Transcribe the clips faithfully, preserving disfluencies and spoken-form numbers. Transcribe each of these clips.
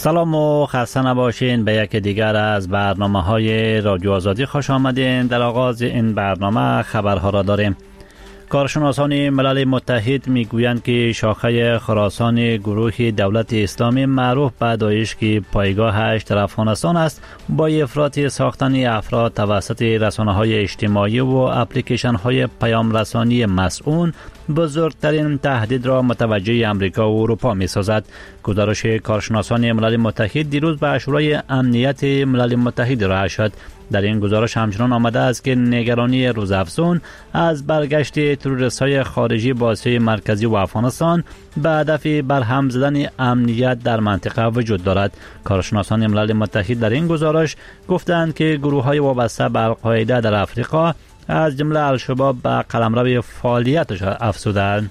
سلام و خسته نباشین. به یک دیگر از برنامه های رادیو آزادی خوش آمدین. در آغاز این برنامه خبرها را داریم. کارشناسان ملل متحد میگویند که شاخه خراسان گروه دولت اسلامی معروف به داعش که پایگاهش در افغانستان است، با افراط ساختن افراد توسط رسانه‌های اجتماعی و اپلیکیشن‌های پیام رسانی مسئول بزرگترین تهدید را متوجه امریکا و اروپا می‌سازد. گزارش کارشناسان ملل متحد دیروز به شورای امنیت ملل متحد ارائه شد. در این گزارش همچنان آمده است که نگرانی روزافزون از برگشت تروریست‌های خارجی با آسیای مرکزی و افغانستان به هدف برهم زدن امنیت در منطقه وجود دارد. کارشناسان ملل متحد در این گزارش گفتند که گروه‌های وابسته به القاعده در افریقا از جمله الشباب به قلمرو فعالیتش افزودند.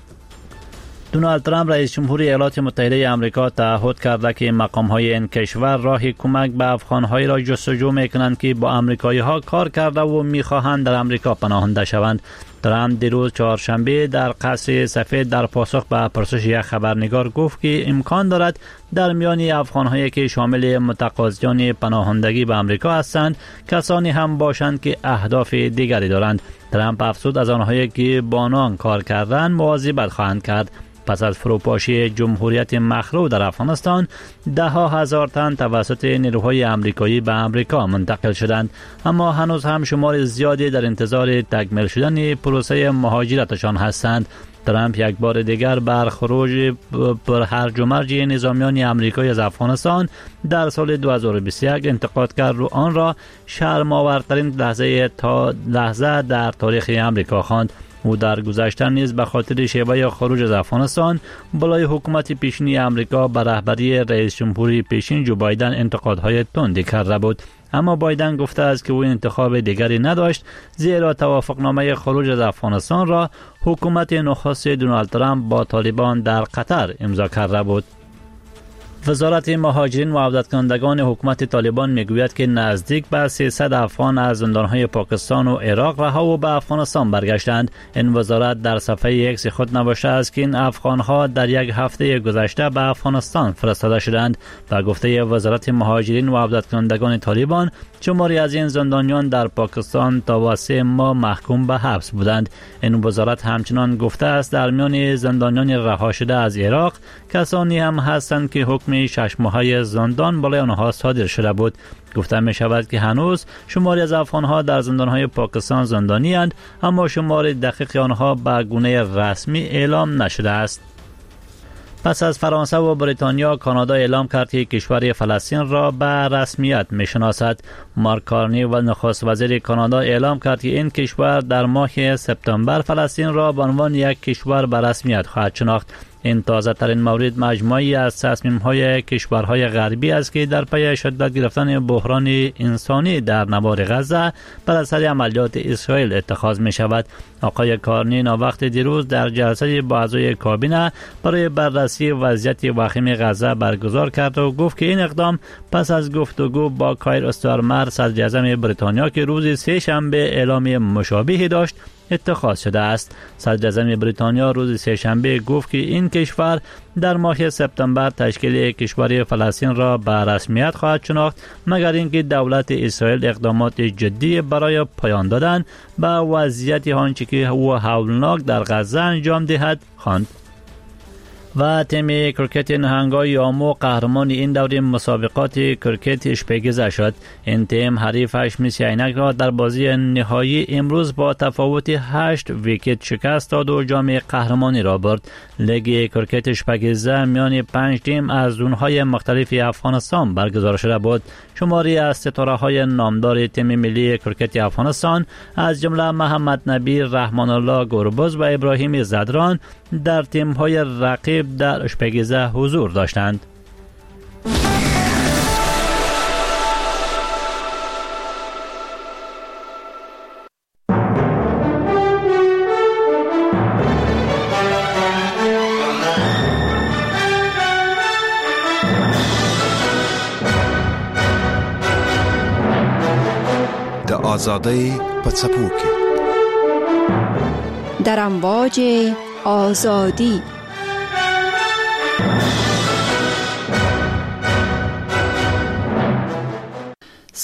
دونالد ترامپ رئیس جمهوری ایالات متحده آمریکا تعهد کرده که مقام‌های این کشور راه کمک به افغان‌هایی را جستجو می‌کنند که با آمریکایی‌ها کار کرده و می‌خواهند در آمریکا پناهنده شوند. ترامپ دیروز چهارشنبه در قصر سفید در پاسخ به پرسش یک خبرنگار گفت که امکان دارد در میان افغان‌هایی که شامل متقاضیان پناهندگی به آمریکا هستند کسانی هم باشند که اهداف دیگری دارند. ترامپ افزود از آنهایی که با آنان کار کردند مواظبت خواهند کرد. پس از فروپاشی جمهوریت مخلوع در افغانستان، ده ها هزار تن توسط نیروهای آمریکایی به آمریکا منتقل شدند، اما هنوز هم شمار زیادی در انتظار تکمیل شدن پروسه مهاجرتشان هستند. ترامپ یک بار دیگر بر خروج پر هرج و مرج نظامیان آمریکایی از افغانستان در سال دو هزار و بیست و یک انتقاد کرد و آن را شرم‌آورترین لحظه تا لحظه در تاریخ آمریکا خواند. او در گذشته نیز به خاطر شیوه خروج از افغانستان بالای حکومت پیشین آمریکا به رهبری رئیس جمهوری پیشین جو بایدن انتقادهای تندی کرده بود، اما بایدن گفته است که او انتخاب دیگری نداشت، زیرا توافقنامه خروج از افغانستان را حکومت نخست دونالد ترامپ با طالبان در قطر امضا کرده بود. وزارت مهاجرین و عودت‌کنندگان حکومت طالبان میگوید که نزدیک به سیصد افغان از زندان‌های پاکستان و عراق رها و به افغانستان برگشتند. این وزارت در صفحه ایکس خود نوشته است که این افغان‌ها در یک هفته گذشته به افغانستان فرستاده شدند. و گفته وزارت مهاجرین و عودت‌کنندگان طالبان، شماری از این زندانیان در پاکستان تا سه ماه محکوم به حبس بودند. این وزارت همچنان گفته است در میان زندانیان رها شده از عراق کسانی هم هستند که حکم شش ماهه زندان بالای آنها صادر شده بود. گفته می شود که هنوز شماری از افغانها در زندانهای پاکستان زندانی اند، اما شمار دقیق آنها به گونه رسمی اعلام نشده است. پس از فرانسه و بریتانیا، کانادا اعلام کرد که کشور فلسطین را به رسمیت می‌شناسد. مارک کارنی و نخست وزیر کانادا اعلام کرد که این کشور در ماه سپتامبر فلسطین را به عنوان یک کشور به رسمیت خواهد شناخت. این تازه ترین مورد مجموعی از تصمیم‌های کشورهای غربی است که در پی شدت گرفتن بحران انسانی در نوار غزه بر اثر عملیات اسرائیل اتخاذ می شود. آقای کارنی وقت دیروز در جلسه با اعضای کابینه برای بررسی وضعیت وخیم غزه برگزار کرد و گفت که این اقدام پس از گفتگو با کایر استارمر صدر اعظم بریتانیا که روز سه شنبه اعلام مشابهی داشت اتخاذ شده است. صدر اعظم بریتانیا روز سه شنبه گفت که این کشور در ماه سپتامبر تشکیل کشور فلسطین را به رسمیت خواهد شناخت، مگر اینکه دولت اسرائیل اقدامات جدی برای پایان دادن به وضعیت آنچه که او هولناک در غزه انجام دهد خواند. و تیم کرکت نهنگای آمو قهرمان این دوره مسابقات کرکت اشپیگزه شد. این تیم حریفش مس عینک را در بازی نهایی امروز با تفاوت هشت ویکت شکست داد و جام قهرمانی را برد. لیگ کرکت اشپیگزه میان پنج تیم از زونهای مختلف افغانستان برگزار شده بود. شماری از ستاره‌های نامدار تیم ملی کرکت افغانستان از جمله محمد نبی، رحمان الله گربز و ابراهیم زدران در تیم‌های رقیب در اشپیگزه حضور داشتند. آزادی پڅپوکي در امواج آزادی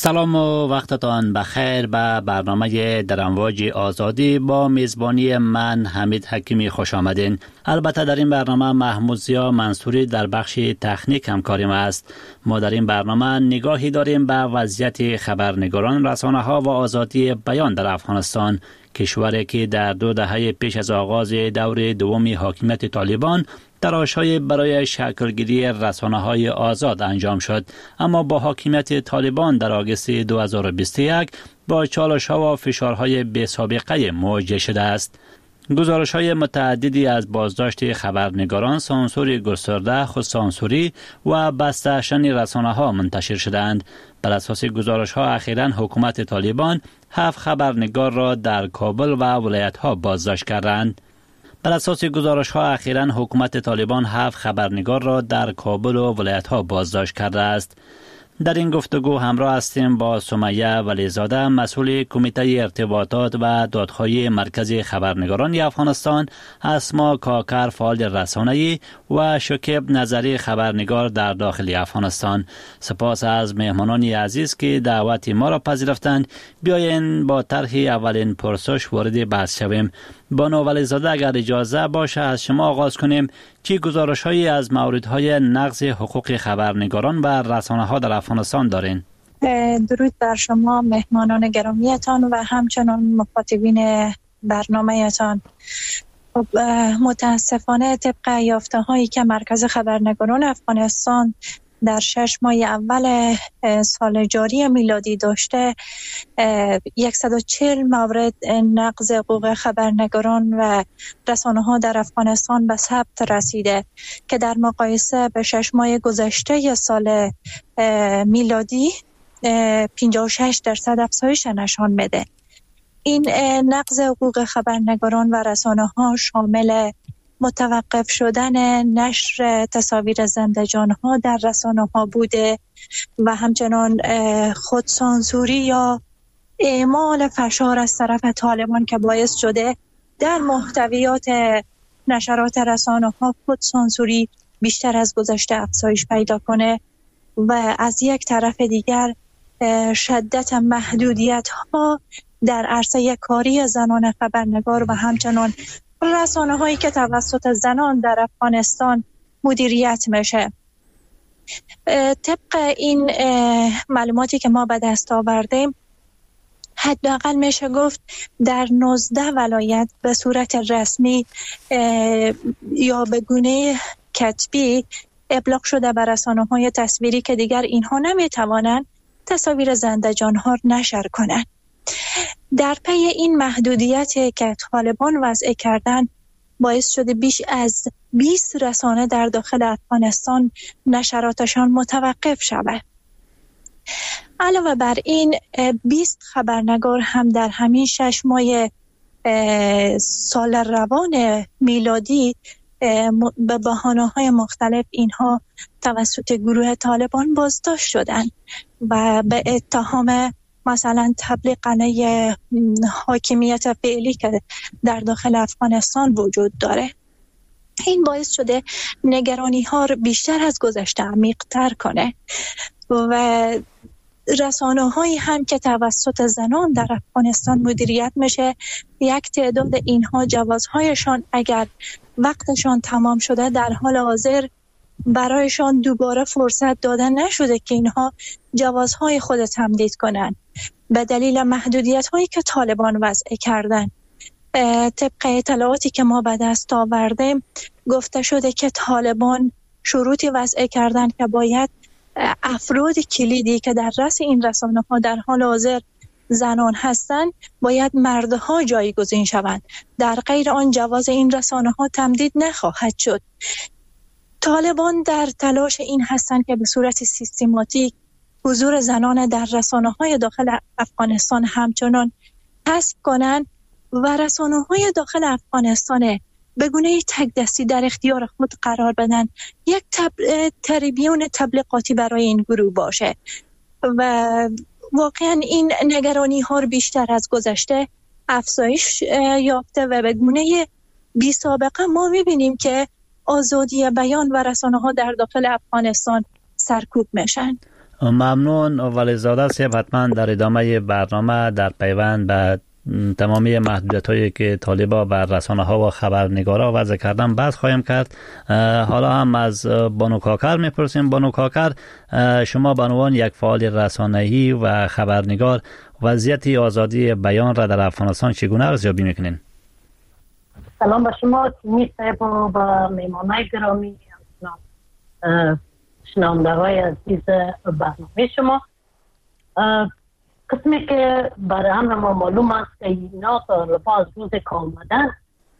سلام و وقتتان بخیر به برنامه در امواج آزادی با میزبانی من حمید حکیمی خوش آمدین. البته در این برنامه محمود ضیا منصوری در بخش تکنیک همکاریم است. ما در این برنامه نگاهی داریم به وضعیت خبرنگاران، رسانه ها و آزادی بیان در افغانستان، کشوری که در دو دهه پیش از آغاز دور دوم حاکمیت طالبان تلاش‌های برای شکلگیری رسانه‌های آزاد انجام شد، اما با حاکمیت طالبان در آگوست دو هزار و بیست و یک با چالش‌ها و فشارهای بی‌سابقه مواجه شده است. گزارش‌های متعددی از بازداشت خبرنگاران، سانسور گسترده، خودسانسوری و بسته‌شدن رسانه‌ها منتشر شدند. بر اساس گزارش‌ها اخیراً حکومت طالبان هفت خبرنگار را در کابل و ولایت‌ها بازداشت کردند. بر اساس گزارش‌ها اخیراً حکومت طالبان هفت خبرنگار را در کابل و ولایت‌ها بازداشت کرده است. در این گفتگو همراه هستیم با سمیه ولیزاده، مسئول کمیته ارتباطات و دادخواهی مرکز خبرنگاران افغانستان، اسما کاکر فعال رسانه‌ای و شکیب نظری خبرنگار در داخل افغانستان. سپاس از مهمانان عزیز که دعوت ما را پذیرفتند. بیاین با طرح اولین پرسش وارد بحث شویم. بانو ولیزاده، اگر اجازه باشه از شما آغاز کنیم. چی گزارش‌هایی از موردهای نقض حقوق خبرنگاران و رسانه‌ها در افغانستان دارین؟ درود بر شما مهمانان گرامیتان و همچنان مخاطبین برنامه‌تان. متاسفانه طبق یافته‌هایی که مرکز خبرنگاران افغانستان در شش ماه اول سال جاری میلادی داشته، صد و چهل مورد نقض حقوق خبرنگاران و رسانه‌ها در افغانستان به ثبت رسیده که در مقایسه به شش ماه گذشته سال میلادی پنجاه و شش درصد افزایش نشان میده. این نقض حقوق خبرنگاران و رسانه‌ها شامل متوقف شدن نشر تصاویر زنده جان‌ها در رسانه‌ها بوده و همچنان خودسانسوری یا اعمال فشار از طرف طالبان که باعث شده در محتویات نشرات رسانه‌ها خودسانسوری بیشتر از گذشته افزایش پیدا کنه و از یک طرف دیگر شدت محدودیت‌ها در عرصه کاری زنان خبرنگار و همچنان رسانه هایی که توسط زنان در افغانستان مدیریت میشه. طبق این معلوماتی که ما به دست آوردیم، حداقل میشه گفت در نوزده ولایت به صورت رسمی یا به گونه کتبی ابلاغ شده بر رسانه‌های تصویری که دیگر اینها نمیتوانند تصاویر زنده جان‌ها نشر کنند. در پی این محدودیتی که طالبان وضع کردن باعث شده بیش از بیست رسانه در داخل افغانستان نشراتشان متوقف شود. علاوه بر این بیست خبرنگار هم در همین شش ماه سال روان میلادی به بهانه‌های مختلف اینها توسط گروه طالبان بازداشت شدند و به اتهام مثلا تبلیغ حاکمیت فعلی که در داخل افغانستان وجود داره. این باعث شده نگرانی ها رو بیشتر از گذشته عمیق تر کنه و رسانه هایی هم که توسط زنان در افغانستان مدیریت میشه، یک تعداد اینها جوازهایشان اگر وقتشان تمام شده در حال حاضر برایشان دوباره فرصت داده نشده که اینها جوازهای خود تمدید کنند به دلیل محدودیت هایی که طالبان وضع کردن. طبق اطلاعاتی که ما به دست آوردیم گفته شده که طالبان شروطی وضع کردن که باید افراد کلیدی که در رأس این رسانه ها در حال حاضر زنان هستند باید مردها جایگزین شوند، در غیر آن جواز این رسانه ها تمدید نخواهد شد. طالبان در تلاش این هستند که به صورت سیستماتیک حضور زنان در رسانه‌های داخل افغانستان همچنان حذف کنند و رسانه‌های داخل افغانستان به گونه تک دستی در اختیار خود قرار بدن، یک تب... تریبیون تبلیغاتی برای این گروه باشه و واقعا این نگرانی ها بیشتر از گذشته افزایش یافته و به گونه بی سابقه ما می‌بینیم که آزادی بیان و رسانه‌ها در داخل افغانستان سرکوب میشن. ممنون ولی زاده صاحب. حتما در ادامه برنامه در پیوند به تمامی محدودیت هایی که طالبا بر رسانه ها و خبرنگارا وضع کردن بحث خواهیم کرد. حالا هم از بانو کاکر میپرسیم. بانو کاکر، شما به عنوان یک فعال رسانه‌ای و خبرنگار وضعیت آزادی بیان را در افغانستان چگونه ارزیابی میکنین؟ سلام به شما تیمی صاحب و به میمانای گرامی، شنونده های عزیز برنامه شما. قسمی که برای همه ما معلوم است که اینا طالبا از روز که آمدن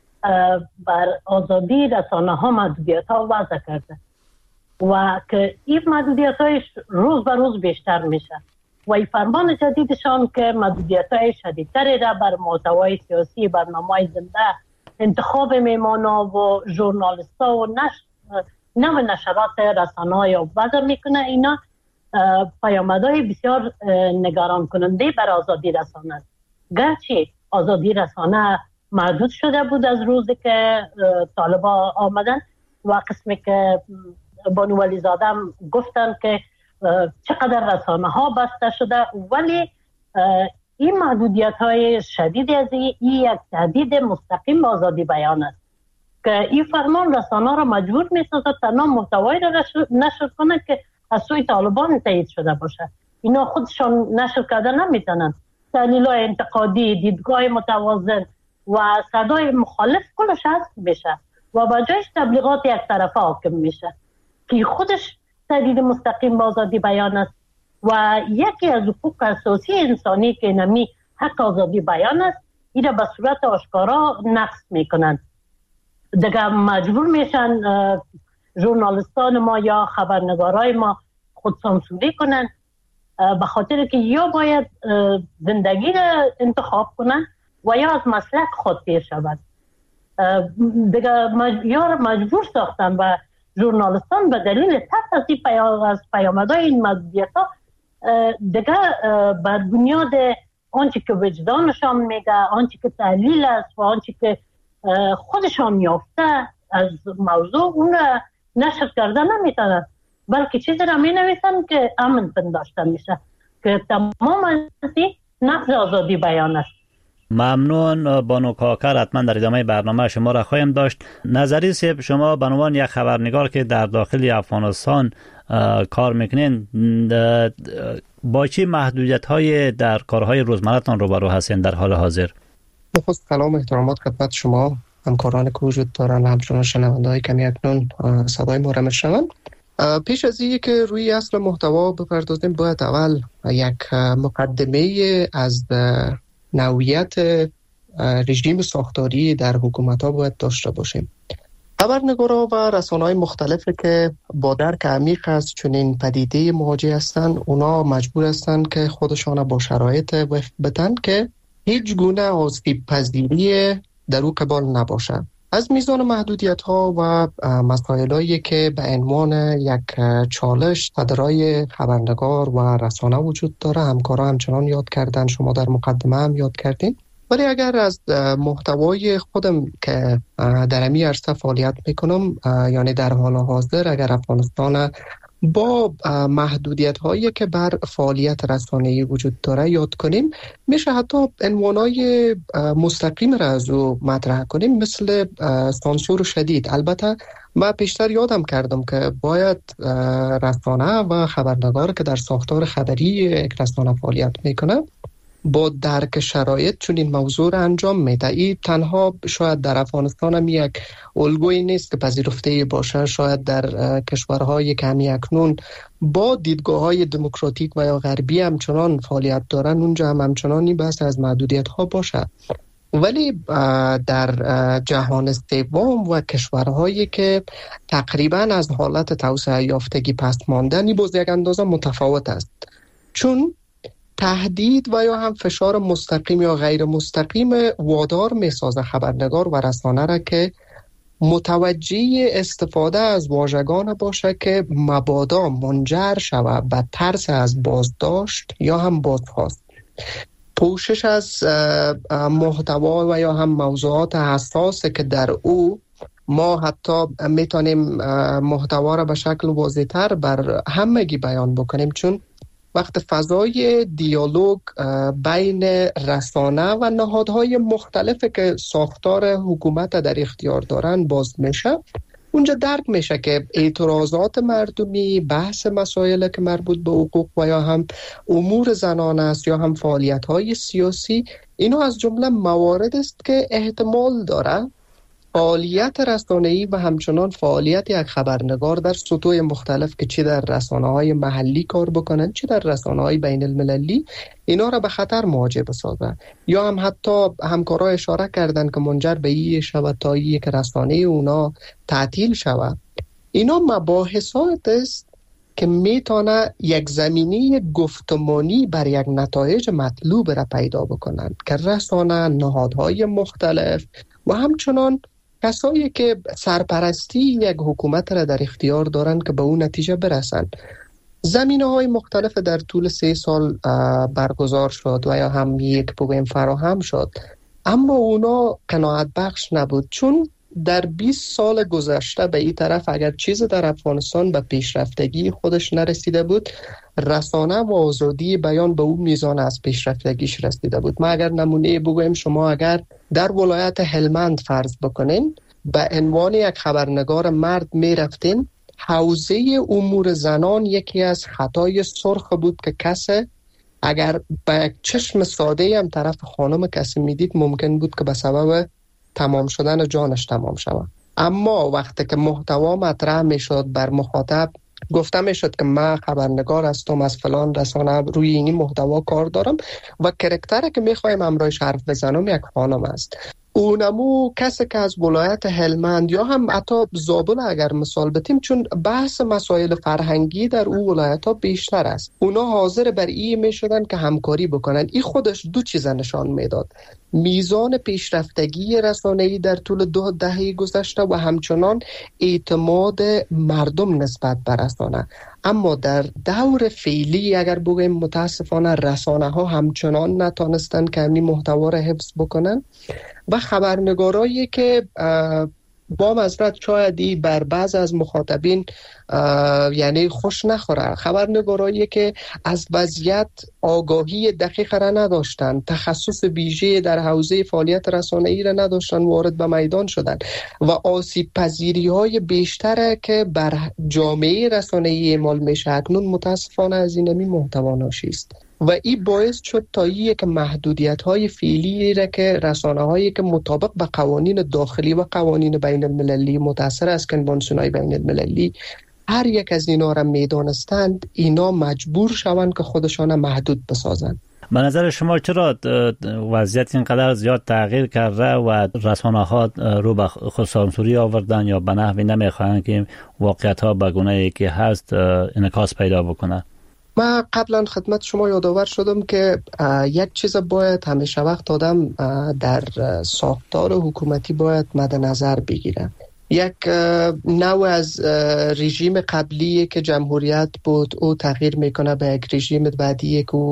بر آزادی رسانه ها محدودیت ها وضع کرده و که این محدودیت های روز به روز بیشتر میشه و این فرمان جدیدشان که محدودیت های شدیدتری را بر محتوای سیاسی، برنامه زنده، انتخاب میمانا و ژورنالیستا و نشر نو نشرات رسانه های وضع میکنه. اینا پیامدهای بسیار نگران کننده بر آزادی رسانه است. گرچه آزادی رسانه محدود شده بود از روزی که طالبا آمدن و قسمی که بانو ولی زاده گفتن که چقدر رسانه ها بسته شده، ولی این محدودیت های شدید از این یک تهدید مستقیم به آزادی بیان است که این فرمان رسانه را مجبور می‌سازد تنها محتوایی را نشر کنند که از سوی طالبان تایید شده باشه. اینا خودشان نشر کرده نمیتونن. تحلیل‌های انتقادی، دیدگاه متوازن و صدای مخالف کلش حذف میشه و با جایش تبلیغات یک طرفه حاکم میشه که خودش تهدید مستقیم به آزادی بیان است و یکی از حقوق اساسی انسانی که نمی حق آزادی بیان است، این را به صورت آشکارا نقض میکنن. دیگه مجبور میشن ژورنالیستان ما یا خبرنگارای ما خود سانسوری کنن به خاطر که یا باید زندگی را انتخاب کنن و یا از مسلک خود پیر شود. دیگه مج... یا مجبور ساختن و ژورنالیستان به دلیل ترس از این پیام... از پیامدهای این محدودیت ها دیگه بر بنیاد آنچه که وجدانشان میگه، آنچه که تحلیل است و آنچه که خودشان یافته از موضوع اون نشر کرده نمیتونن، بلکه چیزی را می نویسن که امن پنداشته میشه که تمام از این نقض آزادی بیان است. ممنون بانو کاکر. حتما در ادامه برنامه شما را خواهیم داشت. نظری صاحب، شما به عنوان یک خبرنگار که در داخل افغانستان کار میکنین، با چه محدودیت های در کارهای روزمره‌تان روبرو هستین در حال حاضر؟ نخست سلام و احترامات خدمت شما، همکاران که وجود دارن، همچنان شنونده‌های کمی اکنون صدای ما را میشنوند. پیش از اینکه که روی اصل محتوا بپردازیم، باید اول یک مقدمه از نوعیت رژیم ساختاری در حکومت‌ها باید داشته باشیم. خبرنگارا و رسانه‌های مختلفی که با درک عمیق از چنین پدیده مواجه هستند، اونا مجبور هستند که خودشان با شرایط وفق بدن که هیچ گونه آسیب پذیری در او قبال نباشه. از میزان محدودیت ها و مسائل هایی که به عنوان یک چالش صدرای خبرنگار و رسانه وجود داره، همکارا همچنان یاد کردن، شما در مقدمه هم یاد کردین. ولی اگر از محتوای خودم که در امی عرصه فعالیت میکنم، یعنی در حال حاضر اگر افغانستان با محدودیت هایی که بر فعالیت رسانه‌ای وجود داره یاد کنیم، میشه حتی عنوانای مستقیم را از او مطرح کنیم، مثل سانسور شدید. البته من پیشتر یادم کردم که باید رسانه و خبرنگار که در ساختار خبری یک رسانه فعالیت میکنه با درک شرایط چون این موضوع را انجام میده. این تنها شاید در افغانستان هم یک الگویی نیست که پذیرفته باشه. شاید در کشورهای که همی اکنون با دیدگاه‌های دموکراتیک و یا غربی همچنان فعالیت دارن، اونجا هم همچنان این بحث از محدودیت ها باشه. ولی در جهان سوم و کشورهایی که تقریبا از حالت توسعه یافتگی پست ماندن، این باز یک اندازه متفاوت است، چون تهدید و یا هم فشار مستقیم یا غیر مستقیم وادار میسازه خبرنگار و رسانه را که متوجه استفاده از واژگان باشه که مبادا منجر شود به ترس از بازداشت یا هم بازخواست. پوشش از محتوا و یا هم موضوعات حساسه که در او ما حتی میتونیم محتوا را به شکل واضح‌تر بر همگی بیان بکنیم، چون وقت فضای دیالوگ بین رسانه و نهادهای مختلفی که ساختار حکومت در اختیار دارن باز میشه، اونجا درک میشه که اعتراضات مردمی، بحث مسائل که مربوط به حقوق و یا هم امور زنان است یا هم فعالیت‌های سیاسی، اینا از جمله موارد است که احتمال داره فعالیت رسانه‌ای و همچنان فعالیت یک خبرنگار در سطوح مختلف که چی در رسانه‌های محلی کار بکنن چی در رسانه‌های بین المللی، اینا را به خطر مواجه بسازن. یا هم حتی همکارا اشاره کردن که منجر به این شود تا یک رسانه اونا تعطیل شود. اینا مباحثات است که میتونه یک زمینه گفتمانی بر یک نتایج مطلوب را پیدا بکنن که رسانه، نهادهای مختلف و همچنان کسایی که سرپرستی یک حکومت را در اختیار دارند که به اون نتیجه برسن. زمینه‌های مختلف در طول سه سال برگزار شد و یا هم یک بگویم فراهم شد، اما اونا قناعت بخش نبود، چون در بیست سال گذشته به این طرف اگر چیز در افغانستان به پیشرفتگی خودش نرسیده بود، رسانه و آزادی بیان به اون میزان از پیشرفتگیش رسیده بود. ما اگر نمونه بگویم، شما اگر در ولایت هلمند فرض بکنین به عنوان یک خبرنگار مرد میرفتین، حوزه امور زنان یکی از خطای سرخ بود که کسی اگر به یک چشم ساده هم طرف خانم کسی میدید ممکن بود که به سبب تمام شدن جانش تمام شود. اما وقتی که محتوا مطرح میشد بر مخاطب گفته میشد که من خبرنگار هستم از فلان رسانه، روی این محتوا کار دارم و کرکتری که میخوایم امرایش حرف بزنم یک خانم است، اونمو کسی که از ولایت هلمند یا هم حتی زابل اگر مثال بتیم، چون بحث مسائل فرهنگی در اون ولایت ها بیشتر است، اونا حاضر بر این می شدن که همکاری بکنن. این خودش دو چیز نشان میداد: میزان پیشرفتگی رسانه‌ای در طول دو دهه گذشته و همچنان اعتماد مردم نسبت به رسانه. اما در دور فعلی اگر بگویم متاسفانه رسانه ها همچنان نتانستن که همین محتوا را حفظ بکنن و خبرنگارایی که با معذرت شایدی بر بعض از مخاطبین یعنی خوش نخوره، خبرنگارایی که از وضعیت آگاهی دقیق را نداشتن، تخصص ویژه در حوزه فعالیت رسانه‌ای را نداشتن، وارد به میدان شدن و آسیب پذیری های بیشتر که بر جامعه رسانه‌ای اعمال میشه اکنون متاسفانه از این می محتوا ناشی است. و این باعث شد تا یک محدودیت های فعلی را که رسانه هایی که مطابق به قوانین داخلی و قوانین بین المللی متأثر از کنوانسیون های بین المللی هر یک از اینا را میدانستند، اینا مجبور شوند که خودشان محدود بسازند. به نظر شما چرا وضعیت اینقدر زیاد تغییر کرده و رسانه ها رو به خودسانسوری آوردن یا به نحوی نمیخواهند که واقعیت ها به گونه‌ای که هست انعکاس پیدا بکنه؟ من قبلا خدمت شما یادآور شدم که یک چیز باید همیشه وقت آدم در ساختار حکومتی باید مد نظر بگیره. یک نوع از رژیم قبلی که جمهوریت بود او تغییر میکنه به یک رژیم بعدی که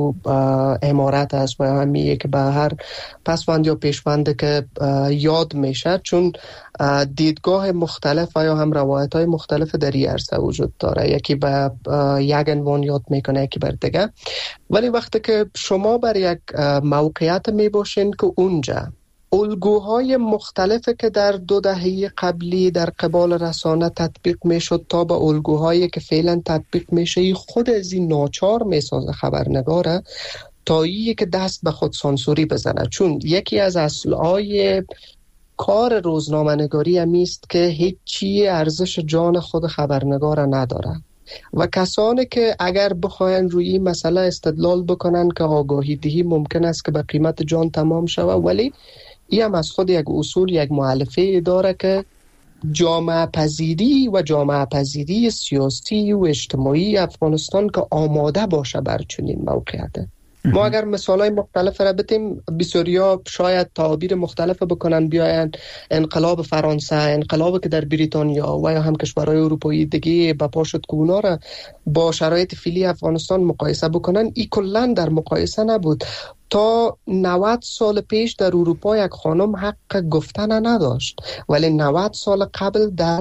امارت است و همیه که به هر پسوند یا پیشوند که یاد میشه، چون دیدگاه مختلف یا هم روایت های مختلف در این عرصه وجود داره، یکی به یک عنوان یاد میکنه یکی بر دیگه. ولی وقتی که شما بر یک موقعیت میباشین که اونجا الگوهای مختلفی که در دو دهه قبلی در قبال رسانه تطبیق میشد تا به الگوهایی که فعلا تطبیق میشه، خود از این ناچار میسازه خبرنگاره تا یکی که دست به خود سانسوری بزنه. چون یکی از اصلهای کار روزنامه‌نگاری همیست که هیچی ارزش جان خود خبرنگار نداره و کسانی که اگر بخواین روی این مسئله استدلال بکنن که آگاهی دهی ممکن است که به قیمت جان تمام شود، ولی این هم از خود یک اصول یک مؤلفه داره که جامعه پذیری و جامعه پذیری سیاسی و اجتماعی افغانستان که آماده باشه بر چنین موقعیته. ما اگر مثالای مختلف را بتیم، بسیاریا شاید تعابیر مختلف بکنن، بیاین انقلاب فرانسه، انقلابی که در بریتانیا و یا هم کشورهای اروپایی دیگه به پا شد که اونا را با شرایط فعلی افغانستان مقایسه بکنن، این کلا در مقایسه نبود. تا نود سال پیش در اروپا یک خانم حق گفتن نداشت، ولی نود سال قبل در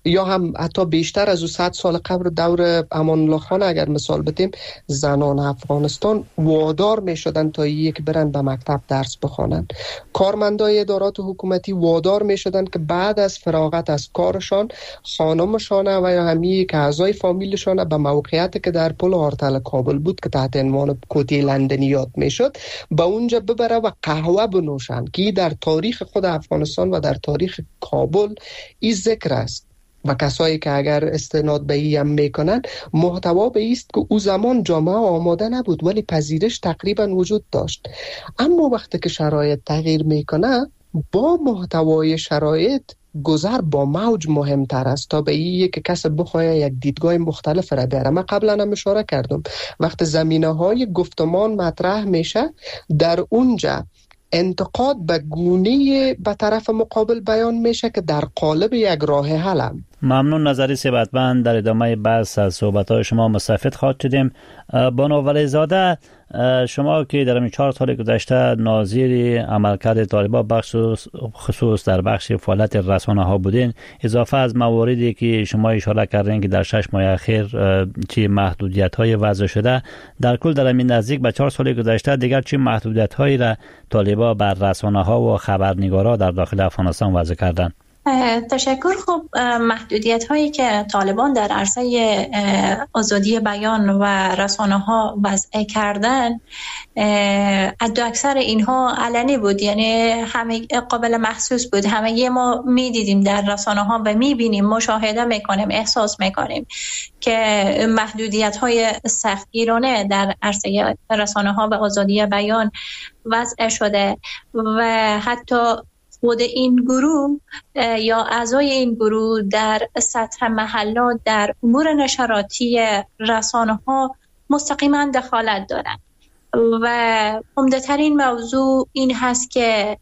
یا هم حتی بیشتر از او صد سال قبل دور امان الله خان اگر مثال بتیم، زنان افغانستان وادار می شدن تا یک برن به مکتب درس بخوانند. کارمندای ادارات حکومتی وادار می شدن که بعد از فراغت از کارشان خانمشان و یا همی که اعضای فامیلشان به موقعیتی که در پل آرتل کابل بود که تحت عنوان کوتی لندنی یاد می شد به اونجا ببره و قهوه بنوشند که در تاریخ خود افغانستان و در تاریخ کابل این ذکر است. و کسایی که اگر استناد به این هم میکنن، محتوا به ایست که او زمان جامعه آماده نبود ولی پذیرش تقریبا وجود داشت. اما وقتی که شرایط تغییر میکنه، با محتوای شرایط گذر با موج مهمتر است تا به این که کس بخواه یک دیدگاه مختلف را بیاره. من قبلا هم اشاره کردم وقتی زمینه های گفتمان مطرح میشه، در اونجا انتقاد به گونه به طرف مقابل بیان میشه که در قالب یک راه حل. ممنون. نظری ثبتمند. در ادامه بحث از صحبت‌های شما مستفید خواهد شدیم. بانو ولیزاده، شما که در این چهار سال گذشته ناظر عملکرد طالبان بخش خصوص در بخش فعالیت رسانه ها بودین، اضافه از مواردی که شما اشاره کردین که در شش ماه اخیر چه محدودیت های وضع شده، در کل در این نزدیک به چهار سال گذشته دیگر چه محدودیت هایی را طالبان بر رسانه ها و خبرنگارا در داخل افغانستان وضع کردن؟ تشکر. خب محدودیت هایی که طالبان در عرصه آزادی بیان و رسانه ها وضع کردن، حتی اکثر اینها علنی بود، یعنی همه قابل محسوس بود. همه ما می دیدیم در رسانه ها و می بینیم، مشاهده میکنیم، احساس میکنیم که محدودیت های سختگیرانه در عرصه رسانه ها و آزادی بیان وضع شده و حتی خود این گروه یا اعضای این گروه در سطح محلات در امور نشراتی رسانه ها مستقیما دخالت دارند و عمده ترین موضوع این هست که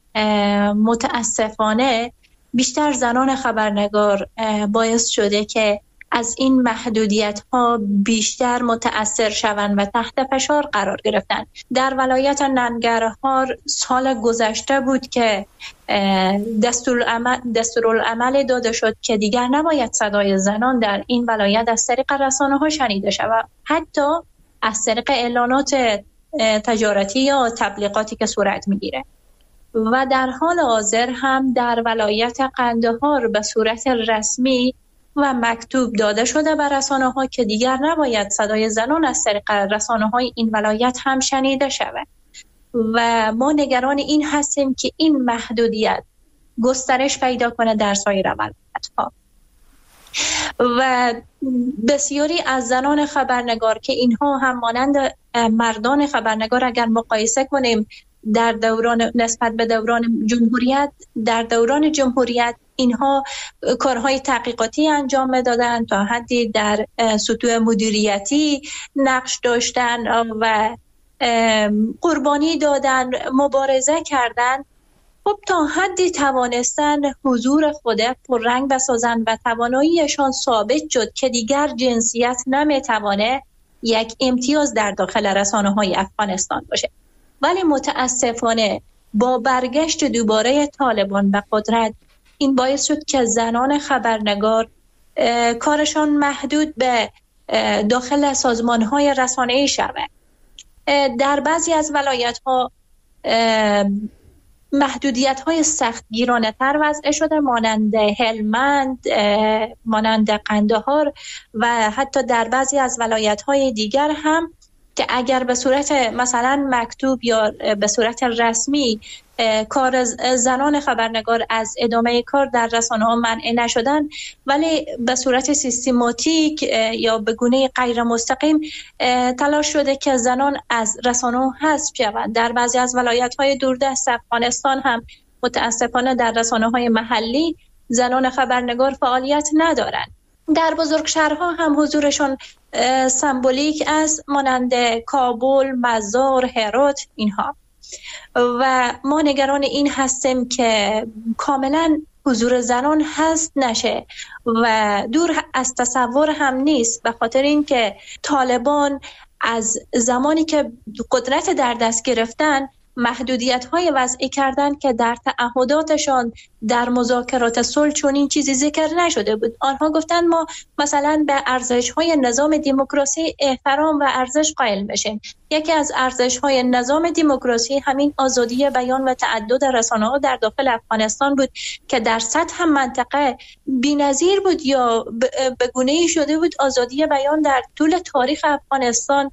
متاسفانه بیشتر زنان خبرنگار باعث شده که از این محدودیت ها بیشتر متأثر شوند و تحت فشار قرار گرفتن. در ولایت ننگرهار سال گذشته بود که دستورالعمل دستورالعمل داده شد که دیگر نباید صدای زنان در این ولایت از طریق رسانه ها شنیده شود، حتی از طریق اعلانات تجارتی یا تبلیغاتی که صورت میگیره. و در حال حاضر هم در ولایت قندهار به صورت رسمی و مکتوب داده شده به رسانه ها که دیگر نباید صدای زنان از طریق رسانه های این ولایت هم شنیده شود و ما نگران این هستیم که این محدودیت گسترش پیدا کنه در سایر ولایت ها. و بسیاری از زنان خبرنگار که اینها هم مانند مردان خبرنگار اگر مقایسه کنیم در دوران نسبت به دوران جمهوریت، در دوران جمهوریت اینها کارهای تحقیقاتی انجام دادن، تا حدی در سطوح مدیریتی نقش داشتن و قربانی دادن، مبارزه کردن. خب تا حدی توانستن حضور خود پررنگ بسازن و تواناییشان ثابت شد که دیگر جنسیت نمیتوانه یک امتیاز در داخل رسانه های افغانستان باشه. ولی متاسفانه با برگشت دوباره طالبان به قدرت این باعث شد که زنان خبرنگار کارشان محدود به داخل سازمان‌های رسانه‌ای شود. در بعضی از ولایت‌ها محدودیت‌های سختگیرانه‌تر وضع شده، مانند هلمند، مانند قندهار و حتی در بعضی از ولایت‌های دیگر هم که اگر به صورت مثلا مکتوب یا به صورت رسمی کار زنان خبرنگار از ادامه کار در رسانه‌ها منع نشدن، ولی به صورت سیستماتیک یا به گونه غیر مستقیم تلاش شده که زنان از رسانه‌ها حذف شوند. در بعضی از ولایت‌های دوردست افغانستان هم متأسفانه در رسانه‌های محلی زنان خبرنگار فعالیت ندارند. در بزرگ شهرها هم حضورشون سمبولیک است، مانند کابل، مزار، هرات اینها. و ما نگران این هستیم که کاملا حضور زنان هست نشه و دور از تصور هم نیست، به خاطر اینکه طالبان از زمانی که قدرت در دست گرفتن محدودیت‌های وضعی کردن که در تعهداتشان در مذاکرات صلح چون این چیزی ذکر نشده بود. آنها گفتند ما مثلا به ارزش‌های نظام دموکراسی احترام و ارزش قائل بشیم. یکی از ارزش‌های نظام دموکراسی همین آزادی بیان و تعدد رسانه‌ها در داخل افغانستان بود که در سطح منطقه بی‌نظیر بود یا به گونه‌ای شده بود آزادی بیان در طول تاریخ افغانستان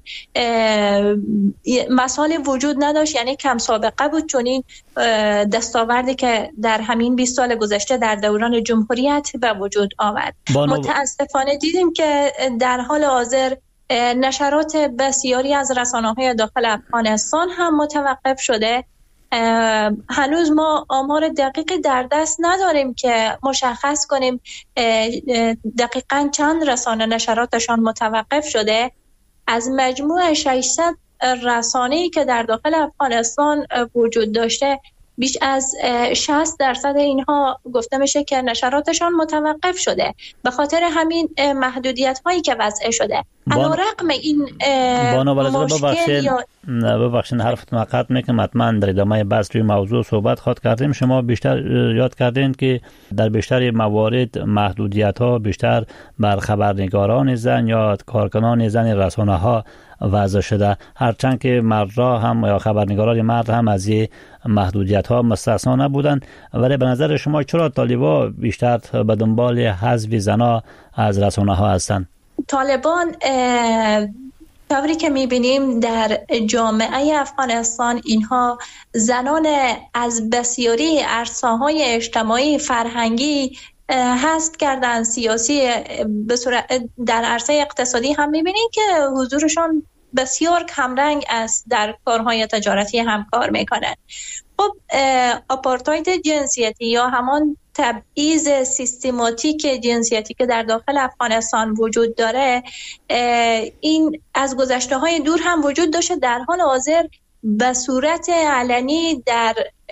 مثال وجود نداشت، یعنی کم سابقه بود چون این دستاوردی که در همین بیست سال گذشته در دوران جمهوریت به وجود آمد. متاسفانه دیدیم که در حال حاضر نشرات بسیاری از رسانه‌های داخل افغانستان هم متوقف شده. هنوز ما آمار دقیقی در دست نداریم که مشخص کنیم دقیقاً چند رسانه نشراتشان متوقف شده. از مجموع ششصد رسانه‌ای که در داخل افغانستان وجود داشته بیش از شصت درصد اینها گفته میشه که نشراتشان متوقف شده به خاطر همین محدودیت هایی که وضع شده. علیرغم این مشکل یا ببخشید حرفتون قطع میکنم، حتما در ادامه بحث روی موضوع صحبت خواهد کردیم. شما بیشتر یاد کردین که در بیشتر موارد محدودیت ها بیشتر بر خبرنگاران زن یا کارکنان زن رسانه ها وضع شده، هرچند که مردها هم یا خبرنگاران مرد هم از این محدودیت ها مستثنا نبودند. ولی به نظر شما چرا طالبان بیشتر به دنبال حذف زنها از رسانه ها هستند؟ طالبان طوری که میبینیم در جامعه افغانستان اینها زنان از بسیاری عرصه‌های اجتماعی فرهنگی حذف کردن، سیاسی به صورت در عرصه اقتصادی هم میبینیم که حضورشان بسیار کمرنگ است، در کارهای تجارتی هم کار میکنن. خب آپارتاید جنسیتی یا همان تبعیض سیستماتیک جنسیتی که در داخل افغانستان وجود داره این از گذشته های دور هم وجود داشته، در حال حاضر به صورت علنی در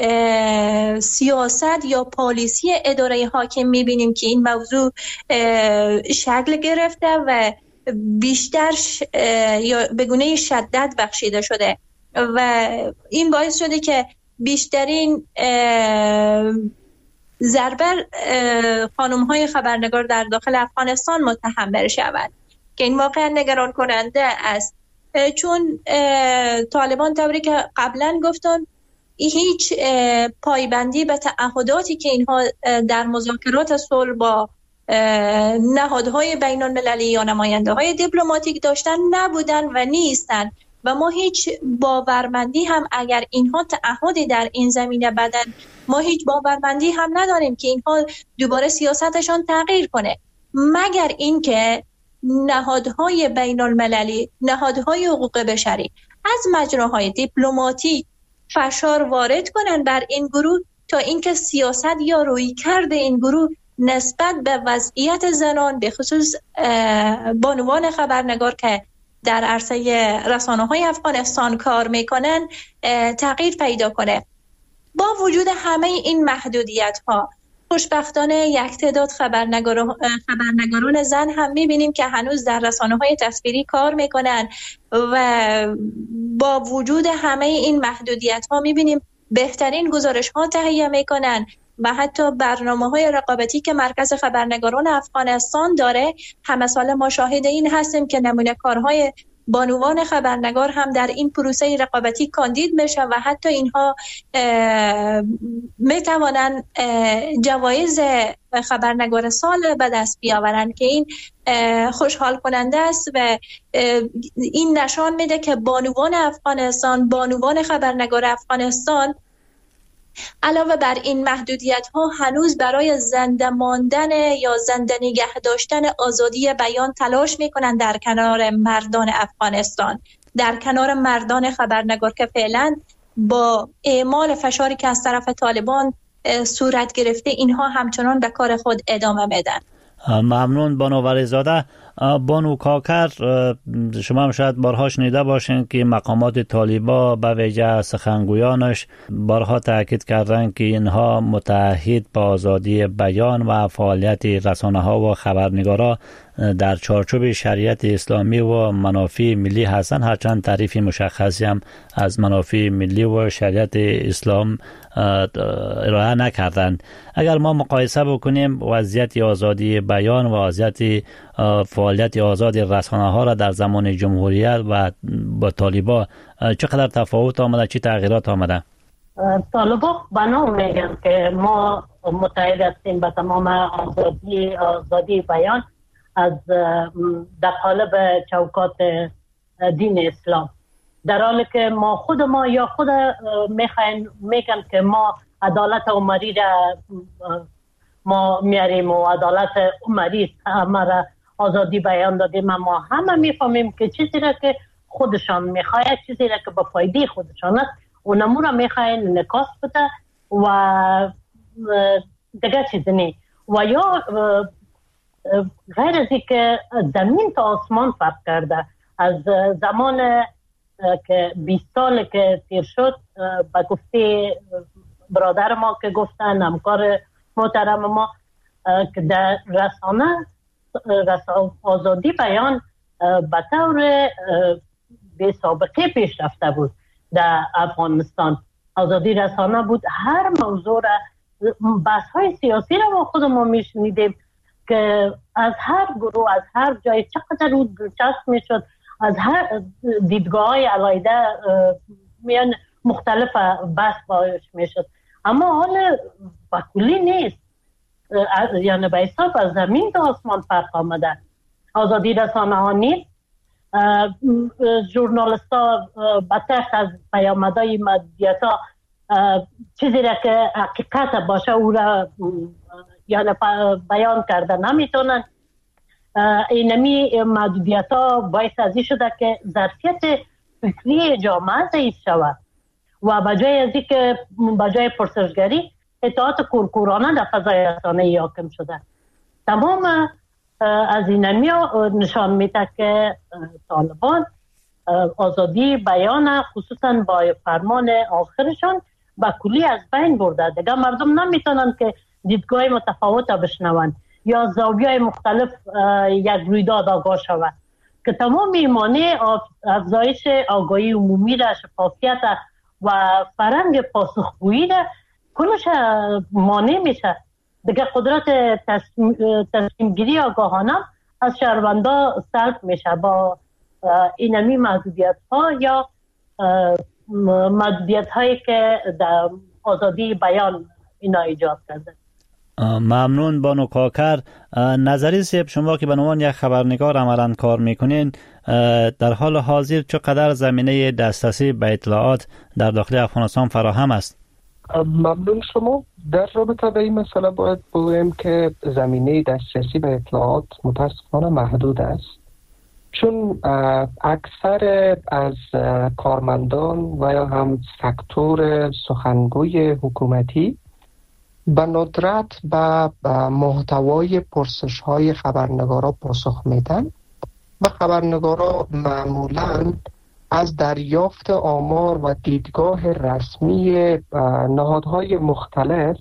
سیاست یا پالیسی اداره حاکم میبینیم که این موضوع شکل گرفته و بیشتر یا به گونه شدت بخشیده شده و این باعث شده که بیشترین ضربه خانم های خبرنگار در داخل افغانستان متحمل شود که این واقعا نگران کننده است، چون طالبان طوری که قبلا گفتن هیچ پایبندی به تعهداتی که اینها در مذاکرات صلح با نهادهای بین المللی یا نماینده های دیپلماتیک داشتن نبودن و نیستن و ما هیچ باورمندی هم اگر اینها تعهدی در این زمینه بدن ما هیچ باورمندی هم نداریم که اینها دوباره سیاستشان تغییر کنه، مگر اینکه نهادهای بین المللی، نهادهای حقوق بشری از مجراهای دیپلماتیک فشار وارد کنن بر این گروه تا اینکه سیاست یا رویکرد این گروه نسبت به وضعیت زنان به خصوص بانوان خبرنگار که در عرصه رسانه‌های افغانستان کار میکنن تغییر پیدا کنه. با وجود همه این محدودیت‌ها خوشبختانه یک تعداد خبرنگار خبرنگاران زن هم می‌بینیم که هنوز در رسانه‌های تصویری کار میکنن و با وجود همه این محدودیت‌ها می‌بینیم بهترین گزارش‌ها تهیه میکنن و حتی برنامه‌های رقابتی که مرکز خبرنگاران افغانستان داره همه سال ما شاهد این هستیم که نمونه کارهای بانوان خبرنگار هم در این پروسه رقابتی کاندید میشه و حتی اینها میتوانند جوایز خبرنگار سال به دست بیاورن که این خوشحال کننده است و این نشان میده که بانوان افغانستان، بانوان خبرنگار افغانستان علاوه بر این محدودیت ها هنوز برای زنده ماندن یا زنده نگه داشتن آزادی بیان تلاش میکنن در کنار مردان افغانستان، در کنار مردان خبرنگار که فعلا با اعمال فشاری که از طرف طالبان صورت گرفته اینها همچنان به کار خود ادامه میدن. ممنون بانو ولیزاده. بانو کاکر، شما هم شاید بارها شنیده باشین که مقامات طالبا به ویژه سخنگویانش بارها تاکید کردن که اینها متعهد به آزادی بیان و فعالیت رسانه‌ها و خبرنگارا در چارچوب شریعت اسلامی و منافع ملی هستند، هرچند تعریف مشخصی هم از منافع ملی و شریعت اسلام ارائه نکردند. اگر ما مقایسه بکنیم وضعیت آزادی بیان و وضعیت فعالیت آزاد رسانه‌ها را در زمان جمهوریت و با طالبا، چقدر تفاوت آمده، چه تغییرات آمده؟ طالبا بنا میگن که ما متحد هستیم به تمام آزادی آزادی بیان از در قالب چوکات دین اسلام، در حالی که ما خود ما یا خود میخواین میگن که ما عدالت عمری را ما میاریم و عدالت عمری همه را آزادی بیان دادیم، ما همه میفهمیم که چیزی را که خودشان میخواید، چیزی را که به فایده خودشان است، اونمو را میخواین نکاس بده و دیگه چیزی نی. و یا غیر از که زمین تا آسمان فرق کرده. از زمان که بیست سال که تیر شد، با گفته برادر ما که گفتن، همکار محترم ما، که در رسانه آزادی بیان به طور بی سابقه پیش رفته بود. در افغانستان آزادی رسانه بود، هر موضوع را، بحث های سیاسی را ما خودمون میشنیدیم که از هر گروه، از هر جای چقدر رو دلچسب میشد، از هر دیدگاه های علایده میان مختلف بحث باش میشد. اما حال بکلی نیست، یعنی به حساب از زمین تا آسمان فرق آمده. آزادی رسانه ها نیست، ژورنالیست ها بدتر از پیامدهای مدیریت ها چیزی را که حقیقت باشه او را یعنی بیان کرده نمیتونن. اینمی محدودیت ها باعث ازی شده که ظرفیت فکری جامعه ضعیف شود و بجای ازی که بجای پرسشگری اطاعت کورکورانه در فضای رسانه‌ای حاکم شده. تمام از اینمی ها نشان میده که طالبان آزادی بیان خصوصا با فرمان آخرشان با کلی از بین برده. دیگه مردم نمیتونن که دیدگاه متفاوت بشنون یا زاویه مختلف یک رویداد آگاه شود که تمام ایمانه افزایش آگاهی عمومی را، شفافیت و فرهنگ پاسخگویی را کلش مانع میشه. دیگه قدرت تصمیم گیری آگاهانه از شهروندا سلب میشه با اینمی محدودیت ها یا محدودیت هایی که در آزادی بیان اینا ایجاد کرده. ممنون بانو کاکر. نظری سیب، شما که به عنوان یک خبرنگار عملاً کار میکنین، در حال حاضر چقدر زمینه دسترسی به اطلاعات در داخل افغانستان فراهم است؟ ممنون شما. در رابطه به این مسئله باید بگویم که زمینه دسترسی به اطلاعات متاسفانه محدود است، چون اکثر از کارمندان و یا هم سکتور سخنگوی حکومتی به ندرت به محتوای پرسش های خبرنگارا پاسخ میدن و خبرنگارا معمولاً از دریافت آمار و دیدگاه رسمی نهادهای مختلف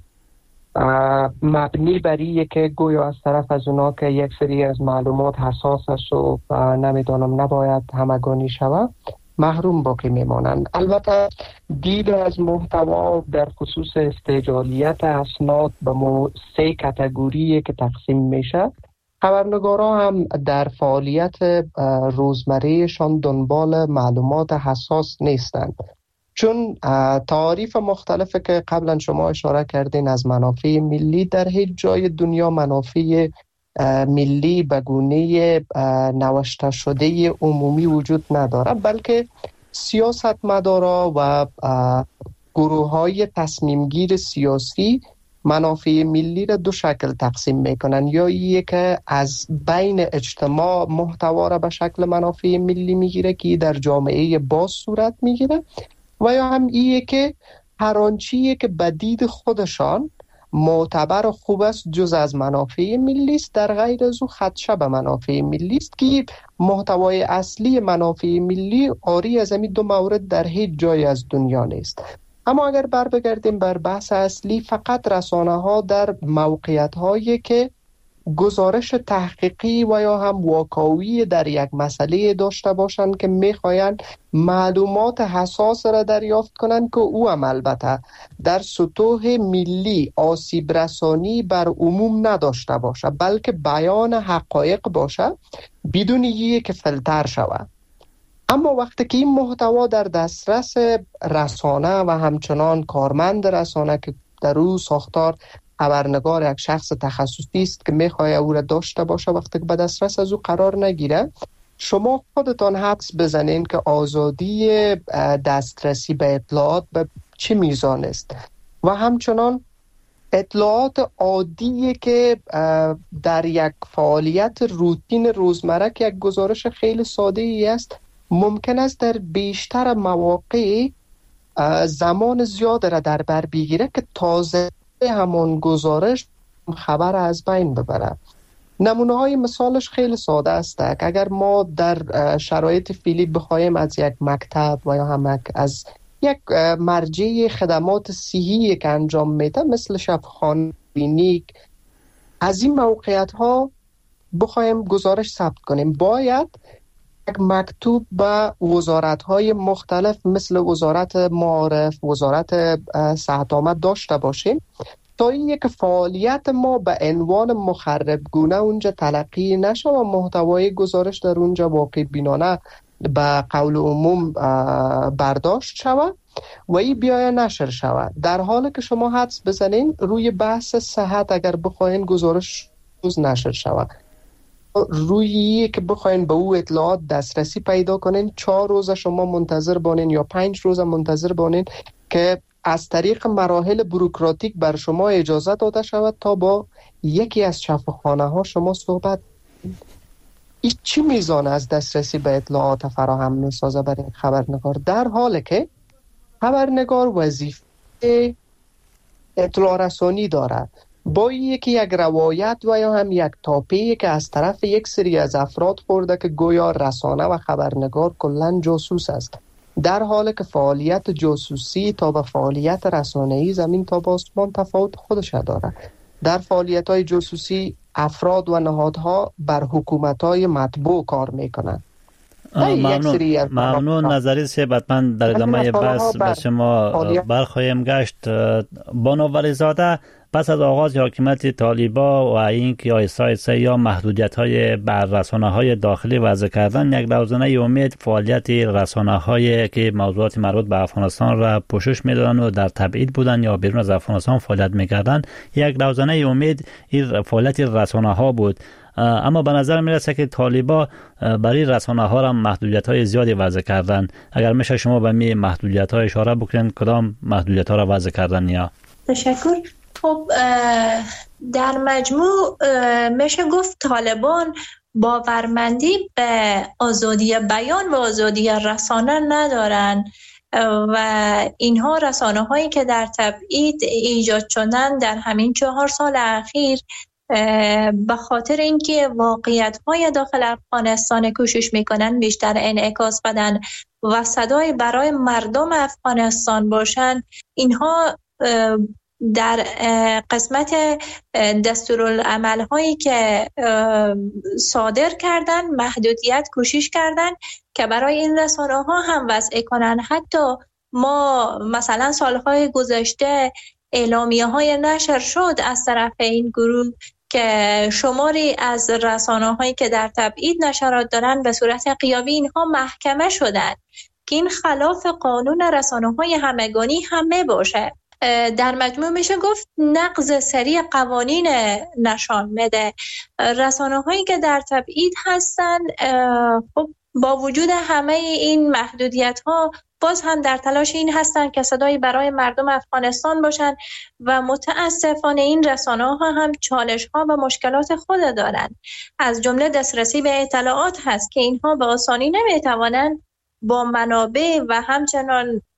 مبنی بر اینه که گویا از طرف از اونا که یک سری از معلومات حساس است و نمیدانم نباید همگانی شود محروم باقی میمانند. البته دید از محتوا در خصوص استعجالیت اسناد به مو سه کاتگوریه که تقسیم میشه. خبرنگارا هم در فعالیت روزمرهشان دنبال معلومات حساس نیستند، چون تعاریف مختلفی که قبلا شما اشاره کردین از منافع ملی، در هیچ جای دنیا منافع ملی به گونه نوشته شده عمومی وجود نداره، بلکه سیاستمدارا و گروه های تصمیم گیر سیاسی منافع ملی را دو شکل تقسیم میکنن، یا یک که از بین اجتماع محتوا را به شکل منافع ملی میگیره که در جامعه باز صورت میگیره، و یا هم ایه که هر آنچیه که به دید خودشان معتبر و خوب است جز از منافع ملی است، در غیر از او خدشه به منافع ملی است که محتوای اصلی منافع ملی آری از همین دو مورد در هیچ جای از دنیا نیست. اما اگر بر بگردیم بر بحث اصلی، فقط رسانه ها در موقعیت هایی که گزارش تحقیقی و یا هم واقعی در یک مسئله داشته باشند که میخواین معلومات حساس را دریافت کنند که او هم البته در سطوح ملی آسیب رسانی بر عموم نداشته باشه، بلکه بیان حقایق باشه بدون یک فیلتر شود. اما وقتی که این محتوا در دسترس رسانه و همچنان کارمند رسانه که در او ساختار خبرنگار یک شخص تخصصی است که میخواد او را داشته باشه، وقتی که به دسترس از او قرار نگیره، شما خودتان حدس بزنین که آزادی دسترسی به اطلاعات به چه میزان است. و همچنان اطلاعات عادی که در یک فعالیت روتین روزمره که یک گزارش خیلی ساده ای است، ممکن است در بیشتر مواقع زمان زیاد را در بر بگیره که تازه همون گزارش خبر از بین ببره. نمونه های مثالش خیلی ساده است که اگر ما در شرایط فعلی بخوایم از یک مکتب و یا هم از یک مرجع خدمات صحی که انجام میده مثل شفاخانه، کلینیک، از این موقعیت ها بخوایم گزارش ثبت کنیم، باید یک مکتوب به وزارت های مختلف مثل وزارت معارف، وزارت صحت آمد داشته باشیم تا این یک فعالیت ما به عنوان مخربگونه اونجا تلقی نشه و محتوای گزارش در اونجا واقع بینانه به قول عموم برداشت شود و این بیای نشر شود. در حالی که شما حدس بزنین روی بحث صحت اگر بخواین گزارش روز نشر شود، روی که بخواین به او اطلاعات دسترسی پیدا کنین، چهار روز شما منتظر بانین یا پنج روز منتظر بانین که از طریق مراحل بوروکراتیک بر شما اجازه داده شود تا با یکی از شفاخانه ها شما صحبت. این چی میزان از دسترسی به اطلاعات فراهم میسازه برای خبرنگار، در حالی که خبرنگار وظیفه اطلاع رسانی دارد. با یکی یک روایت و یا هم یک تاپی که از طرف یک سری از افراد خورده که گویا رسانه و خبرنگار کلن جاسوس است، در حالی که فعالیت جاسوسی تا به فعالیت رسانه‌ای زمین تا به آسمان تفاوت خودش داره. در فعالیت‌های جاسوسی افراد و نهادها بر حکومت‌های مطبوع کار می‌کنند. ممنون ممنون نظری سیب، حتما در ادامه بحث به شما برخواهیم گشت. بانو ولیزاده، پس از آغاز حاکمیت طالبا و اینکه آیسا یا محدودیت‌های بر رسانه‌های داخلی وضع کردن، یک روزنه امید فعالیت رسانه‌هایی که موضوعات مربوط به افغانستان را پوشش می‌دادند و در تبعید بودند یا بیرون از افغانستان فعالیت می‌کردند، یک روزنه امید این فعالیت رسانه‌ها بود. اما به نظر میرسه که طالبا برای رسانه‌ها را محدودیت‌های زیادی وضع کردن. اگر میشه شما به می محدودیت‌ها اشاره بکنین، کدام محدودیت‌ها را وضع کردن؟ یا تشکر. خب در مجموع میشه گفت طالبان باورمندی به آزادی بیان و آزادی رسانه ندارن و اینها رسانه هایی که در تبعید ایجاد شدن در همین چهار سال اخیر به خاطر اینکه واقعیت های داخل افغانستان کوشش میکنن بیشتر انعکاس بدن و صدای برای مردم افغانستان باشن، اینها در قسمت دستورالعمل هایی که صادر کردن محدودیت کوشش کردن که برای این رسانه ها هم وضع کنن. حتی ما مثلا سالهای گذشته اعلامیه های نشر شد از طرف این گروه که شماری از رسانه هایی که در تبعید نشرات دارن به صورت غیابی اینها محکمه شدن که این خلاف قانون رسانه های همگانی هم می باشه. در مجموع میشه گفت نقض سریع قوانین نشان میده. رسانه هایی که در تبعید هستن خب با وجود همه این محدودیت ها باز هم در تلاش این هستن که صدایی برای مردم افغانستان باشن و متاسفانه این رسانه ها هم چالش ها و مشکلات خود دارن. از جمله دسترسی به اطلاعات هست که اینها به آسانی نمیتوانند با منابع و همچنان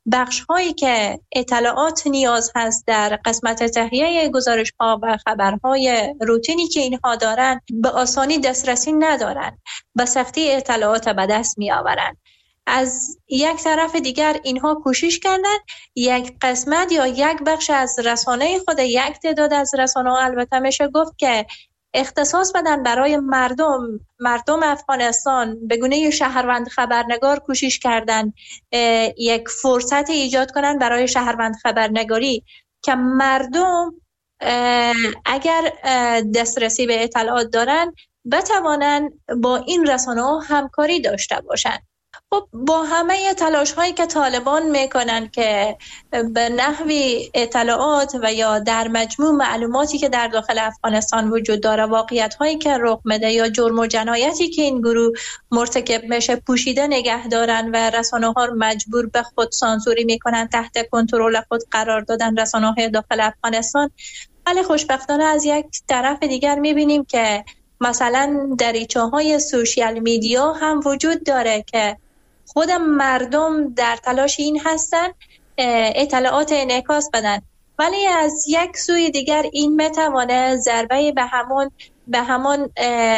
بخش هایی که اطلاعات نیاز هست در قسمت تهیه گزارش ها و خبرهای روتینی که اینها دارن به آسانی دسترسی ندارن، به سختی اطلاعات به دست می آورن. از یک طرف دیگر اینها کوشش کردن یک قسمت یا یک بخش از رسانه خود، یک تعداد از رسانه ها البته میشه گفت که اختصاص بدن برای مردم مردم افغانستان به گونه شهروند خبرنگار کوشش کردن یک فرصت ایجاد کنن برای شهروند خبرنگاری که مردم اگر دسترسی به اطلاعات دارن بتوانن با این رسانه ها همکاری داشته باشن. خب با همه تلاش هایی که طالبان میکنن که به نحوی اطلاعات و یا در مجموع معلوماتی که در داخل افغانستان وجود داره، واقعیت هایی که رخ میده یا جرم و جنایتی که این گروه مرتکب میشه پوشیده نگه دارن و رسانه ها رو مجبور به خود سانسوری میکنن، تحت کنترل خود قرار دادن رسانه های داخل افغانستان. ولی خوشبختانه از یک طرف دیگر میبینیم که مثلا دریچه های سوشیال میدیا هم وجود داره که خود مردم در تلاش این هستن اطلاعات انعکاس بدن، ولی از یک سوی دیگر این میتوانه ضربه به همون به همون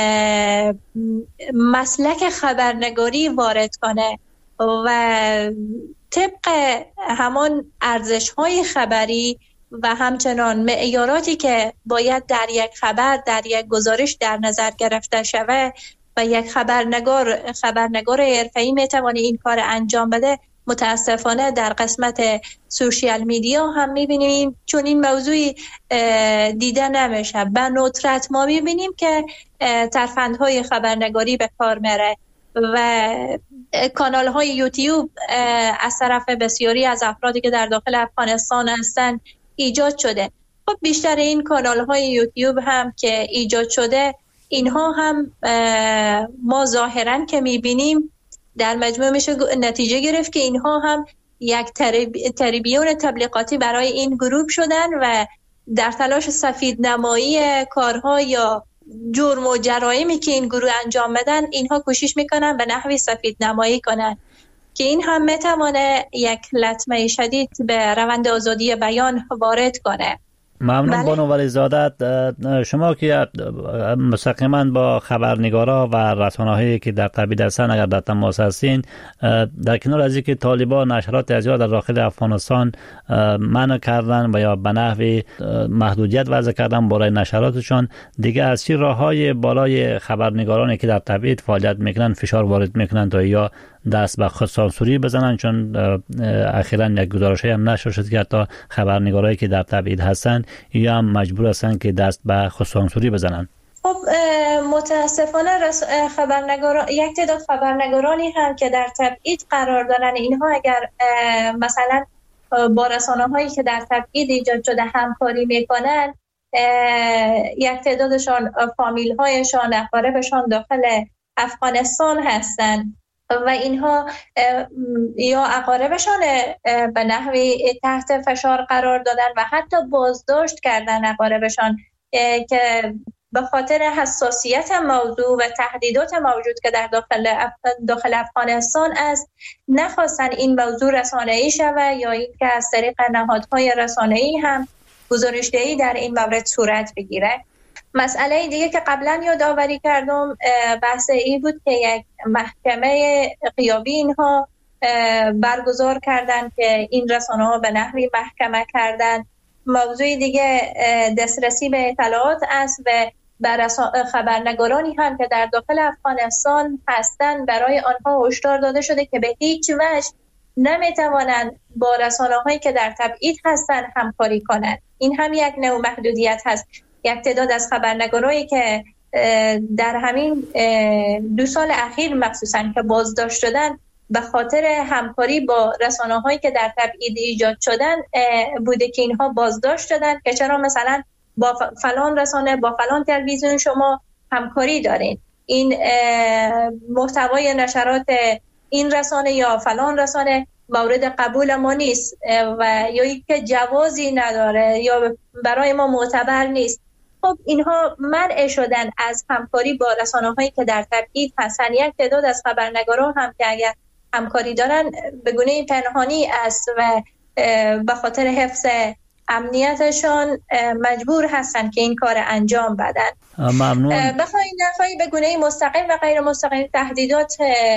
مسلک خبرنگاری وارد کنه و طبق همون ارزش‌های خبری و همچنان معیاراتی که باید در یک خبر در یک گزارش در نظر گرفته شود و یک خبرنگار خبرنگار حرفه‌ای میتونه این کار انجام بده، متاسفانه در قسمت سوشیال میدیا هم میبینیم چون این موضوعی دیده نمیشه. به ندرت ما میبینیم که ترفندهای خبرنگاری به کار میره و کانال های یوتیوب از طرف بسیاری از افرادی که در داخل افغانستان هستن ایجاد شده. خب بیشتر این کانال های یوتیوب هم که ایجاد شده اینها هم ما ظاهرا که میبینیم در مجموع میشه نتیجه گرفت که اینها هم یک تریبیون تبلیغاتی برای این گروه شدن و در تلاش سفید نمایی کارها یا جرم و جرایمی که این گروه انجام بدن اینها کوشش میکنن به نحوی سفید نمایی کنن که این هم میتوانه یک لطمه شدید به روند آزادی بیان وارد کنه. ممنون بانو ولیزاده. شما که مستقیما با خبرنگارا و رسانه‌هایی که در تبعید هستن اگر در تماس هستین، در کنار از اینکه طالبان نشرات زیاد در داخل افغانستان منع کردن و یا به نحوی محدودیت وضع کردن برای نشراتشان، دیگه از چه راههای بالای خبرنگارانی که در تبعید فعالیت میکنن فشار وارد میکنن تا یا دست به خود سانسوری بزنن؟ چون اخیراً یک گزارشی هم نشر شد که حتی خبرنگارایی که در تبعید هستن یا هم مجبور هستن که دست به خود سانسوری بزنن. خب متاسفانه خبرنگاران یک تعداد خبرنگارانی هم که در تبعید قرار دارن، اینها اگر مثلا با رسانه‌هایی که در تبعید ایجاد شده همکاری میکنن، یک تعدادشان فامیل‌هایشان اقاربشان داخل افغانستان هستن و اینها یا اقاربشان به نحوی تحت فشار قرار دادن و حتی بازداشت کردن اقاربشان که به خاطر حساسیت موضوع و تهدیدات موجود که در داخل داخل افغانستان است نخواستن این موضوع رسانه‌ای شود یا اینکه از طریق نهادهای رسانه‌ای هم گزارش‌دهی در این مورد صورت بگیره. مسئله دیگه که قبلا یادآوری کردم بحث این بود که یک محکمه غیابی اینها برگزار کردن که این رسانه‌ها به نحوی محکمه کردن. موضوع دیگه دسترسی به اطلاعات است و بر خبرنگارانی هم که در داخل افغانستان هستند برای آنها هشدار داده شده که به هیچ وجه نمیتوانند با رسانه‌هایی که در تبعید هستند همکاری کنند. این هم یک نوع محدودیت هست. یک تعداد از خبرنگارایی که در همین دو سال اخیر مخصوصاً که بازداشت شدن به خاطر همکاری با رسانه‌هایی که در تبعید ایجاد شدن بوده که اینها بازداشت شدن که چرا مثلا با فلان رسانه با فلان تلویزیون شما همکاری دارین، این محتوای نشرات این رسانه یا فلان رسانه مورد قبول ما نیست و یا اینکه جوازی نداره یا برای ما معتبر نیست. خب اینها منع شدن از همکاری با رسانه‌هایی که در تبعید هستن. یک تعداد از خبرنگاران هم که اگر همکاری دارن به گونه پنهانی است و به خاطر حفظ امنیتشان مجبور هستن که این کار انجام بدن. ممنون. بخواین نخواهی به گونه مستقیم و غیر مستقیم تهدیدات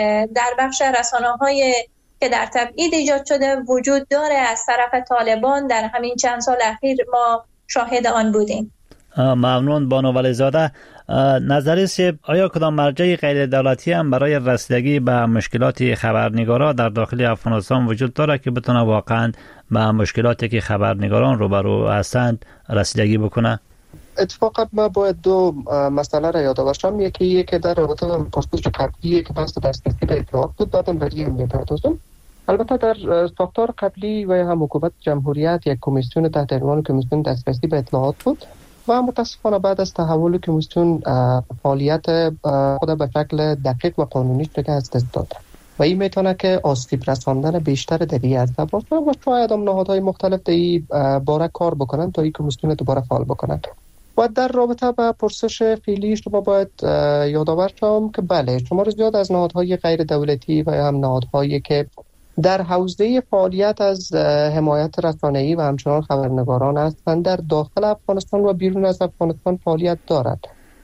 در بخش رسانه‌های که در تبعید ایجاد شده وجود داره از طرف طالبان. در همین چند سال اخیر ما شاهد آن بودیم. ممنون بانو ولیزاده. نظری سیب، آیا کدام مرجع غیر دولتی هم برای رسیدگی به مشکلات خبرنگارا در داخل افغانستان وجود داره که بتونه واقعا به مشکلاتی که خبرنگاران روبرو هستند رسیدگی بکنه؟ اتفاقا ما باید دو مسئله را یاد باشم. یکی یکی در رابطه با پرسش قبلی که بحث دسترسی به اطلاعات بود، بعدم به این میپردازم. البته در ساختار قبلی و هم حکومت جمهوریت یک کمیسیون تحت عنوان کمیسیون دسترسی به اطلاعات بود و متاسفانه بعد از تحول کمیسیون فعالیت خود به شکل دقیق و قانونی شده از دست داد و این میتونه که آسیب رساندن بیشتر در این عرصه باشه و شاید هم نهادهای مختلف در این باره کار بکنن تا این کمیسیون دوباره فعال بکنن. و در رابطه با پرسش فعلی شما باید یادآور شم که بله، شمار زیاد از نهادهای غیر دولتی و هم نهادهایی که در حوزه فعالیت از حمایت رسانه‌ای و همچنان خبرنگاران هستند در داخل افغانستان و بیرون از افغانستان فعالیت دارند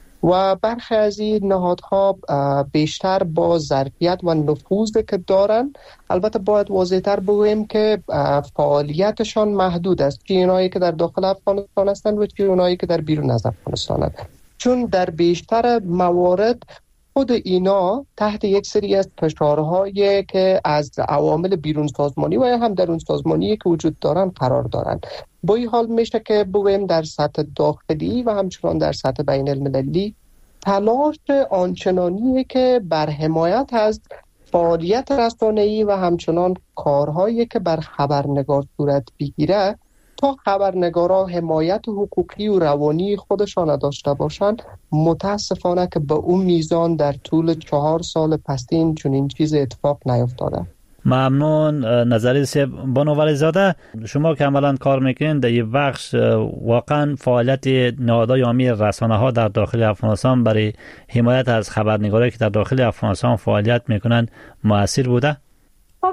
و برخی از این نهادها بیشتر با ظرفیت و نفوذی که دارند. البته باید واضح‌تر بگوییم که فعالیتشان محدود است، چه اونایی که در داخل افغانستان هستند و چه اونایی که در بیرون از افغانستان هستند، چون در بیشتر موارد خود اینا تحت یک سری از فشارهایی که از عوامل بیرون سازمانی و هم درون سازمانی که وجود دارن قرار دارند. با این حال میشه که بگویم در سطح داخلی و همچنان در سطح بین المللی تلاش آنچنانی که بر حمایت از فعالیت رسانه‌ای و همچنان کارهایی که بر خبرنگار صورت بگیره تا خبرنگارا حمایت حقوقی و روانی خودشان داشته باشند، متاسفانه که به اون میزان در طول چهار سال پستین چون این چیز اتفاق نیفتاده. ممنون. نظری سیب، بانو ولیزاده، شما که عملا کار میکنین در این بخش، واقعا فعالیت نهادهای عامی رسانه ها در داخل افغانستان برای حمایت از خبرنگارایی که در داخل افغانستان فعالیت میکنن مؤثر بوده؟ خب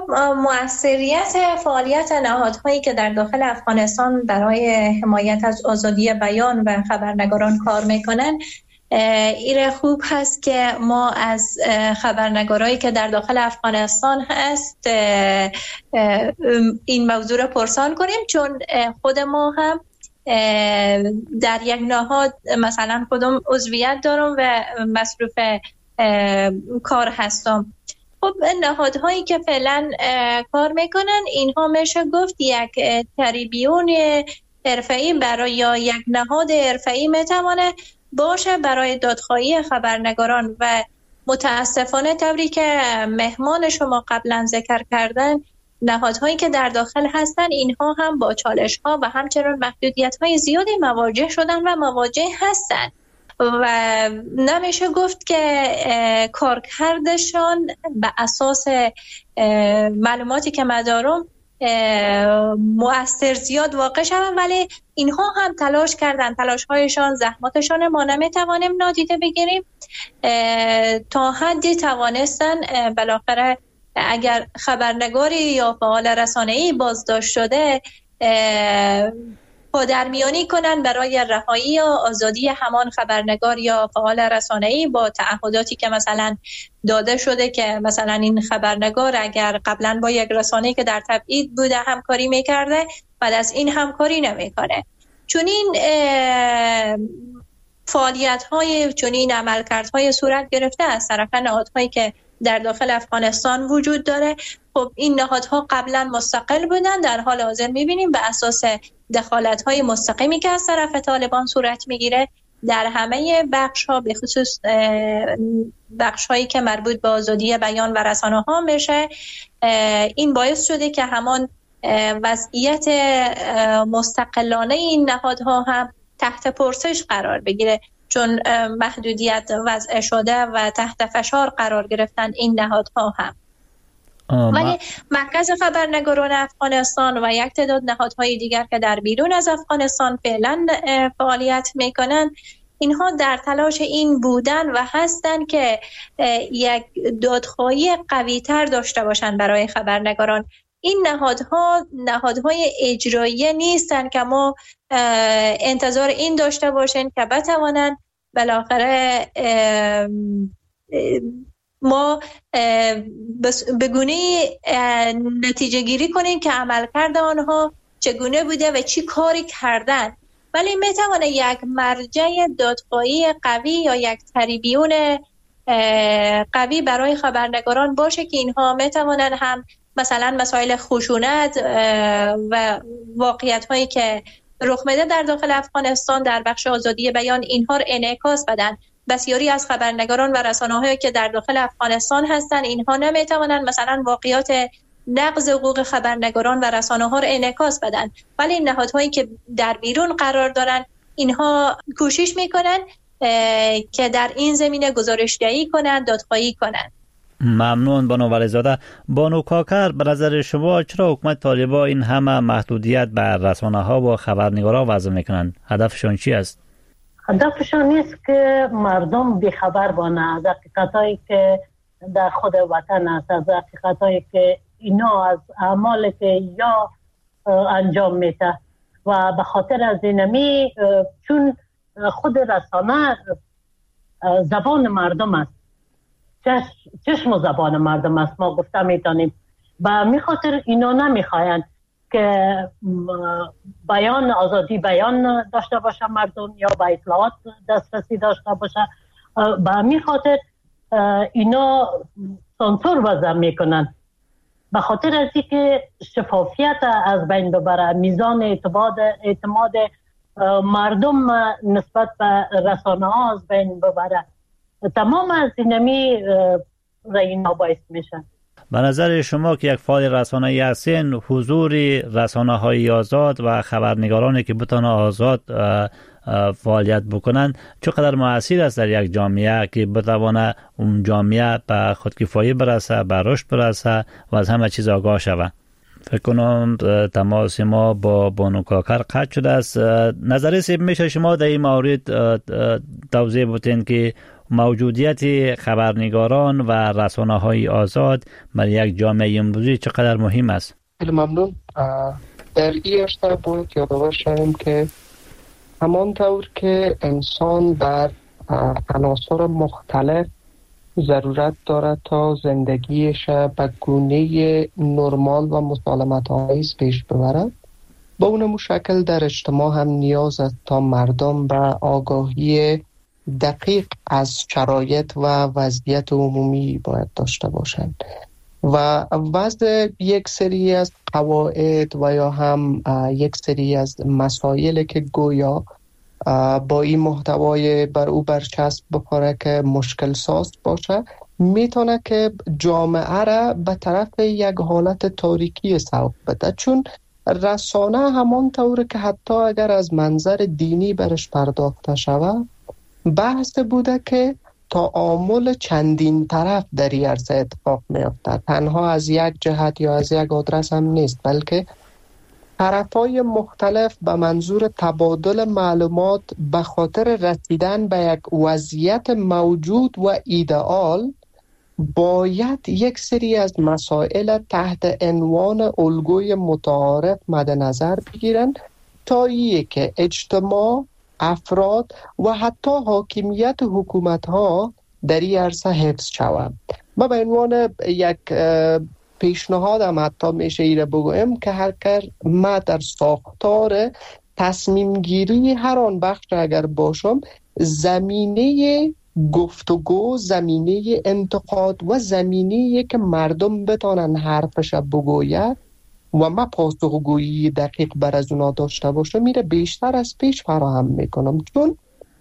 مؤثریت فعالیت نهادهایی که در داخل افغانستان برای حمایت از آزادی بیان و خبرنگاران کار میکنن ایره خوب هست که ما از خبرنگارایی که در داخل افغانستان هست این موضوع را پرسان کنیم، چون خود ما هم در یک نهاد مثلا خودم عضویت دارم و مصروف کار هستم. خب نهادهایی که فعلا کار میکنن اینها میشه گفت یک تریبیون حرفه‌ای برای یا یک نهاد حرفه‌ای میتونه باشه برای دادخواهی خبرنگاران و متاسفانه طوری که مهمان شما قبلا ذکر کردن نهادهایی که در داخل هستن اینها هم با چالش ها و همچنین محدودیت های زیادی مواجه شدن و مواجه هستن و نمیشه گفت که کارکردشان به اساس معلوماتی که من دارم مؤثر زیاد واقع شدن، ولی اینها هم تلاش کردن، تلاش هایشان، زحماتشان ما نمیتوانیم نادیده بگیریم. تا حدی توانستن بالاخره اگر خبرنگاری یا فعال رسانه‌ای بازداشت شده پادرمیانی کنن برای رهایی یا آزادی همان خبرنگار یا فعال رسانه‌ای با تعهداتی که مثلا داده شده که مثلا این خبرنگار اگر قبلا با یک رسانه‌ای که در تبعید بوده همکاری میکرده بعد از این همکاری نمیکنه. چون این فعالیت‌های، چون این عملکردهای صورت گرفته از طرف نهادهایی که در داخل افغانستان وجود داره. خب این نهادها قبلا مستقل بودن، در حال حاضر می‌بینیم به اساس دخالت‌های مستقیمی که از طرف طالبان صورت می‌گیره در همه بخش‌ها، به خصوص بخش‌هایی که مربوط به آزادی بیان و رسانه‌ها میشه، این باعث شده که همان وضعیت مستقلانه این نهادها هم تحت پرسش قرار بگیره، چون محدودیت وضع شده و تحت فشار قرار گرفتن این نهادها هم. ولی مرکز خبرنگاران افغانستان و یک تعداد نهادهای دیگر که در بیرون از افغانستان فعلا فعالیت میکنن اینها در تلاش این بودن و هستن که یک دادخواهی قوی تر داشته باشن برای خبرنگاران. این نهادها نهادهای اجرایی نیستن که ما انتظار این داشته باشیم که بتوانند بالاخره ما به گونه نتیجه گیری کنیم که عملکرد آنها چگونه بوده و چی کاری کردن، ولی میتونه یک مرجع دادخواهی قوی یا یک تریبیون قوی برای خبرنگاران باشه که اینها میتونن هم مثلا مسائل خشونت و واقعیت هایی که رخ میده در داخل افغانستان در بخش آزادی بیان اینها رو انعکاس بدن. بسیاری از خبرنگاران و رسانه‌هایی که در داخل افغانستان هستن اینها نمیتونن مثلا واقعیات نقض حقوق خبرنگاران و رسانه‌ها رو انعکاس بدن، ولی نهادهایی که در بیرون قرار دارن اینها کوشش میکنن که در این زمینه گزارش‌دهی کنن، دادخواهی کنن. ممنون بانو ولیزاده. بانو کاکر، به نظر شما چرا حکومت طالبان این همه محدودیت بر رسانه‌ها و خبرنگاران وضع میکنن؟ هدفشان چی است؟ هدفشان نیست که مردم بیخبر بانه از حقیقتایی که در خود وطن است، از حقیقتایی که اینا از اعمالی که یا انجام میده و به خاطر از اینمی چون خود رسانه زبان مردم است، چشم و زبان مردم است، ما گفته میتونیم و می خاطر اینا نمیخواین که بیان آزادی بیان داشته باشه مردم یا به اطلاعات دسترسی داشته باشه، به می خاطر اینا سانسور وضع میکنن به خاطر از اینکه شفافیت از بین ببره، میزان اعتماد اعتماد مردم نسبت به رسانه ها از بین ببره. تمام از اینمی اینا باعث میشن. به نظر شما که یک فعال رسانه‌ای هستین، حضور رسانه‌های آزاد و خبرنگارانی که بتونن آزاد فعالیت بکنن چقدر مؤثر است در یک جامعه که بتونه اون جامعه به خودکفایی برسه، به رشد برسه و از همه چیز آگاه شود؟ فکر کنم تماس ما با بانو کاکر قطع شده است. نظری سیب میشه شما در این مورد توضیح بدین که موجودیت خبرنگاران و رسانه‌های آزاد برای یک جامعه امروزی چقدر مهم است؟ خیلی ممنون. در این ارتباط باید یادآور شویم که همانطور که انسان در عناصر مختلف ضرورت دارد تا زندگیش به گونه نرمال و مسالمت آمیز پیش ببرد، با اون شکل در اجتماع هم نیاز است تا مردم به آگاهی دقیق از شرایط و وضعیت عمومی باید داشته باشند و وضع یک سری از قواعد و یا هم یک سری از مسائل که گویا با این محتوای بر او برچسب بخوره که مشکل ساز باشه، میتونه که جامعه را به طرف یک حالت تاریکی سوق بده، چون رسانه همان طوره که حتی اگر از منظر دینی برش پرداخته شود، بحث بوده که تعامل چندین طرف در این عرصه اتفاق میفته، تنها از یک جهت یا از یک آدرس هم نیست، بلکه طرفای مختلف به منظور تبادل معلومات به خاطر رسیدن به یک وضعیت موجود و ایدئال باید یک سری از مسائل تحت عنوان الگوی متعارف مد نظر بگیرند تا که اجتماع، افراد و حتی حاکمیت حکومت‌ها در این عرصه حفظ شوند. ما به عنوان یک پیشنهاد هم حتی میشه ایره بگویم که هر کار ما در ساختار تصمیم گیری هر آن بخش اگر باشم، زمینه گفتگو، زمینه انتقاد و زمینه که مردم بتانن حرفش بگوید و ما پاسخگویی دقیق بر از اونا داشته باشه میره بیشتر از پیش فراهم میکنم، چون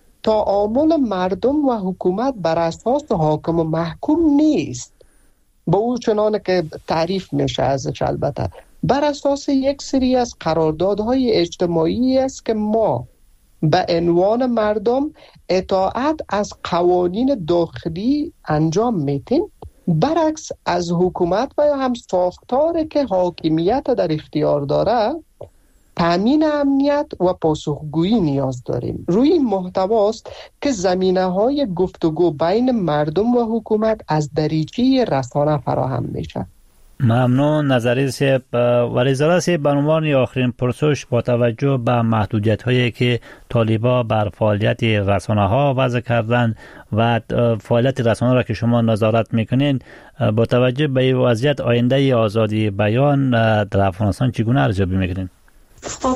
تعامل مردم و حکومت بر اساس حاکم و محکوم نیست با او چنانه که تعریف میشه ازش، البته بر اساس یک سری از قراردادهای اجتماعی است که ما به عنوان مردم اطاعت از قوانین داخلی انجام میتیم، برعکس از حکومت و یا هم ساختار که حاکمیت در اختیار داره تامین امنیت و پاسخگویی نیاز داریم. روی این محتواست که زمینه‌های گفتگو بین مردم و حکومت از دریچه رسانه فراهم میشه. ممنون نظری سیب. ولی زاده سیب، به عنوان آخرین پرسش، با توجه به محدودیت هایی که طالبا بر فعالیت رسانه ها وضع کردن و فعالیت رسانه را که شما نظارت میکنین، با توجه به وضعیت آینده آزادی بیان در افغانستان چگونه ارزیابی میکنین؟ خب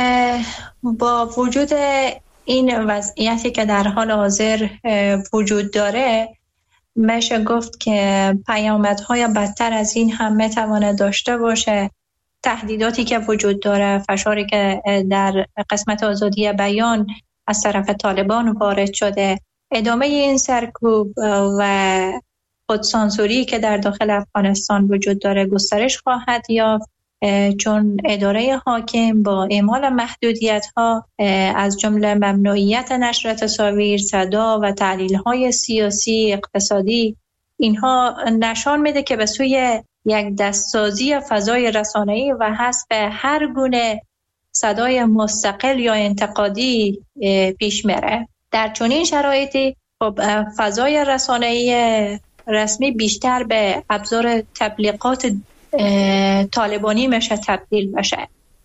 با وجود این وضعیتی که در حال حاضر وجود داره، میشه گفت که پیامدهای بدتر از این هم میتواند داشته باشه. تهدیداتی که وجود داره، فشاری که در قسمت آزادی بیان از طرف طالبان وارد شده، ادامه این سرکوب و خودسانسوری که در داخل افغانستان وجود داره گسترش خواهد یافت، چون اداره حاکم با اعمال محدودیت‌ها از جمله ممنوعیت نشر تصاویر، صدا و تحلیل‌های سیاسی، اقتصادی، اینها نشان میده که به سوی یک دستسازی فضای رسانه‌ای و حذف هر گونه صدای مستقل یا انتقادی پیش میره. در چنین شرایطی خب فضای رسانه‌ای رسمی بیشتر به ابزار تبلیغات طالبانی میشه تبدیل بشه.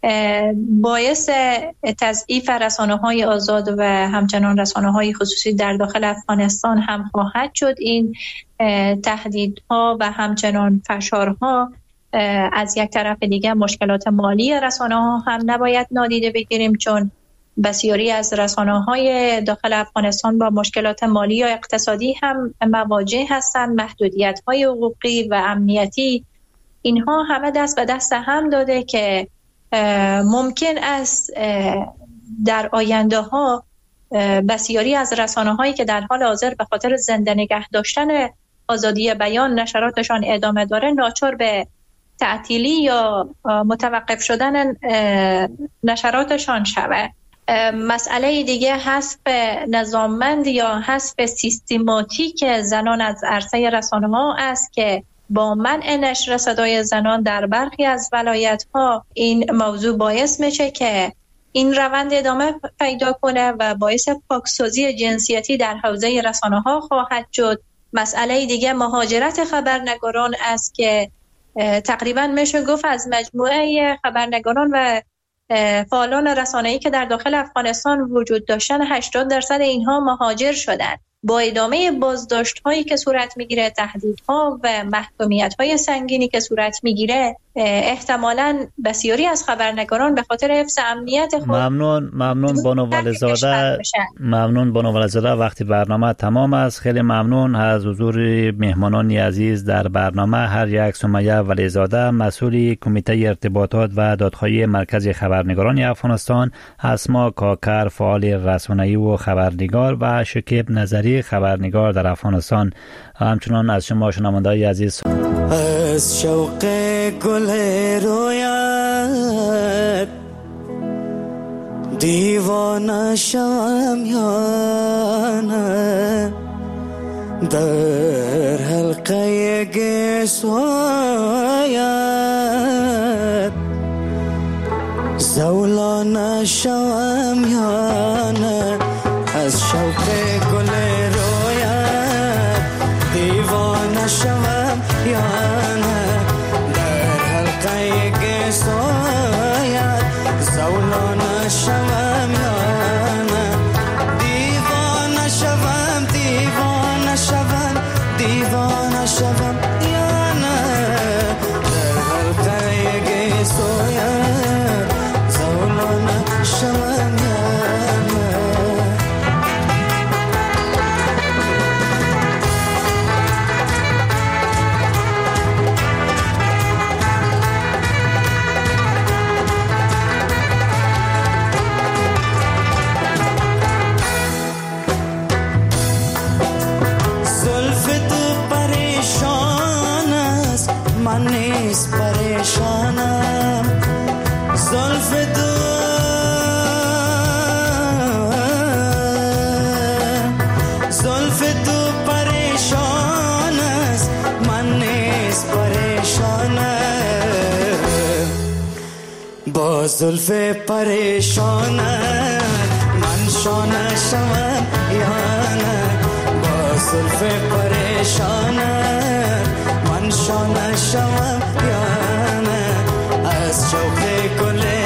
باعث تضعیف رسانه‌های آزاد و همچنان رسانه‌های خصوصی در داخل افغانستان هم خواهد شد. این تهدیدها و همچنان فشارها از یک طرف دیگه مشکلات مالی رسانه‌ها هم نباید نادیده بگیریم، چون بسیاری از رسانه‌های داخل افغانستان با مشکلات مالی یا اقتصادی هم مواجه هستند. محدودیت‌های حقوقی و امنیتی، اینها همه دست به دست هم داده که ممکن است در آینده ها بسیاری از رسانه هایی که در حال حاضر به خاطر زنده نگه داشتن آزادی بیان نشراتشان ادامه داره، ناچار به تعطیلی یا متوقف شدن نشراتشان شود. مسئله دیگه حذف نظاممند یا حذف سیستماتیک زنان از عرصه رسانه ها است که با منع نشر صدای زنان در برخی از ولایت‌ها این موضوع باعث میشه که این روند ادامه پیدا کنه و باعث پاکسازی جنسیتی در حوزه رسانه‌ها خواهد شد. مسئله دیگه مهاجرت خبرنگاران است که تقریبا میشه گفت از مجموعه خبرنگاران و فعالان رسانه‌ای که در داخل افغانستان وجود داشتن، هشتاد درصد اینها مهاجر شدند. با ادامه بازداشت‌هایی که صورت می‌گیره، تهدیدها و محکومیت‌های سنگینی که صورت می‌گیره، احتمالاً بسیاری از خبرنگاران به خاطر حفظ امنیت خود ممنون ممنون بانو ولیزاده ممنون بانو ولیزاده وقتی برنامه تمام است. خیلی ممنون از حضور مهمانان عزیز در برنامه. هر یک سمیه ولیزاده، مسئول کمیته ارتباطات و دادخواهی مرکز خبرنگاران افغانستان، اسما کاکر، فعال رسانه‌ای و خبرنگار، و شکیب نظری، خبرنگار در افغانستان. همچنان از شما شنونده‌های عزیز از شوق گل رویت دیوانه شوم یا نه، در حلقه گسویت زولانه شوم یا نه، از شوق گل رویت دیوانه شوم یا نه، در حلقه گسویت زولانه شوم یا نه، دیوانه شوم دیوانه شوم دیوانه شوم یا نه، در حلقه گسویت زولانه شوم یا نه. با زلف پریشان من شانه شوم یا نه با زلف پریشان من شانه شوم یا نه از شوق گل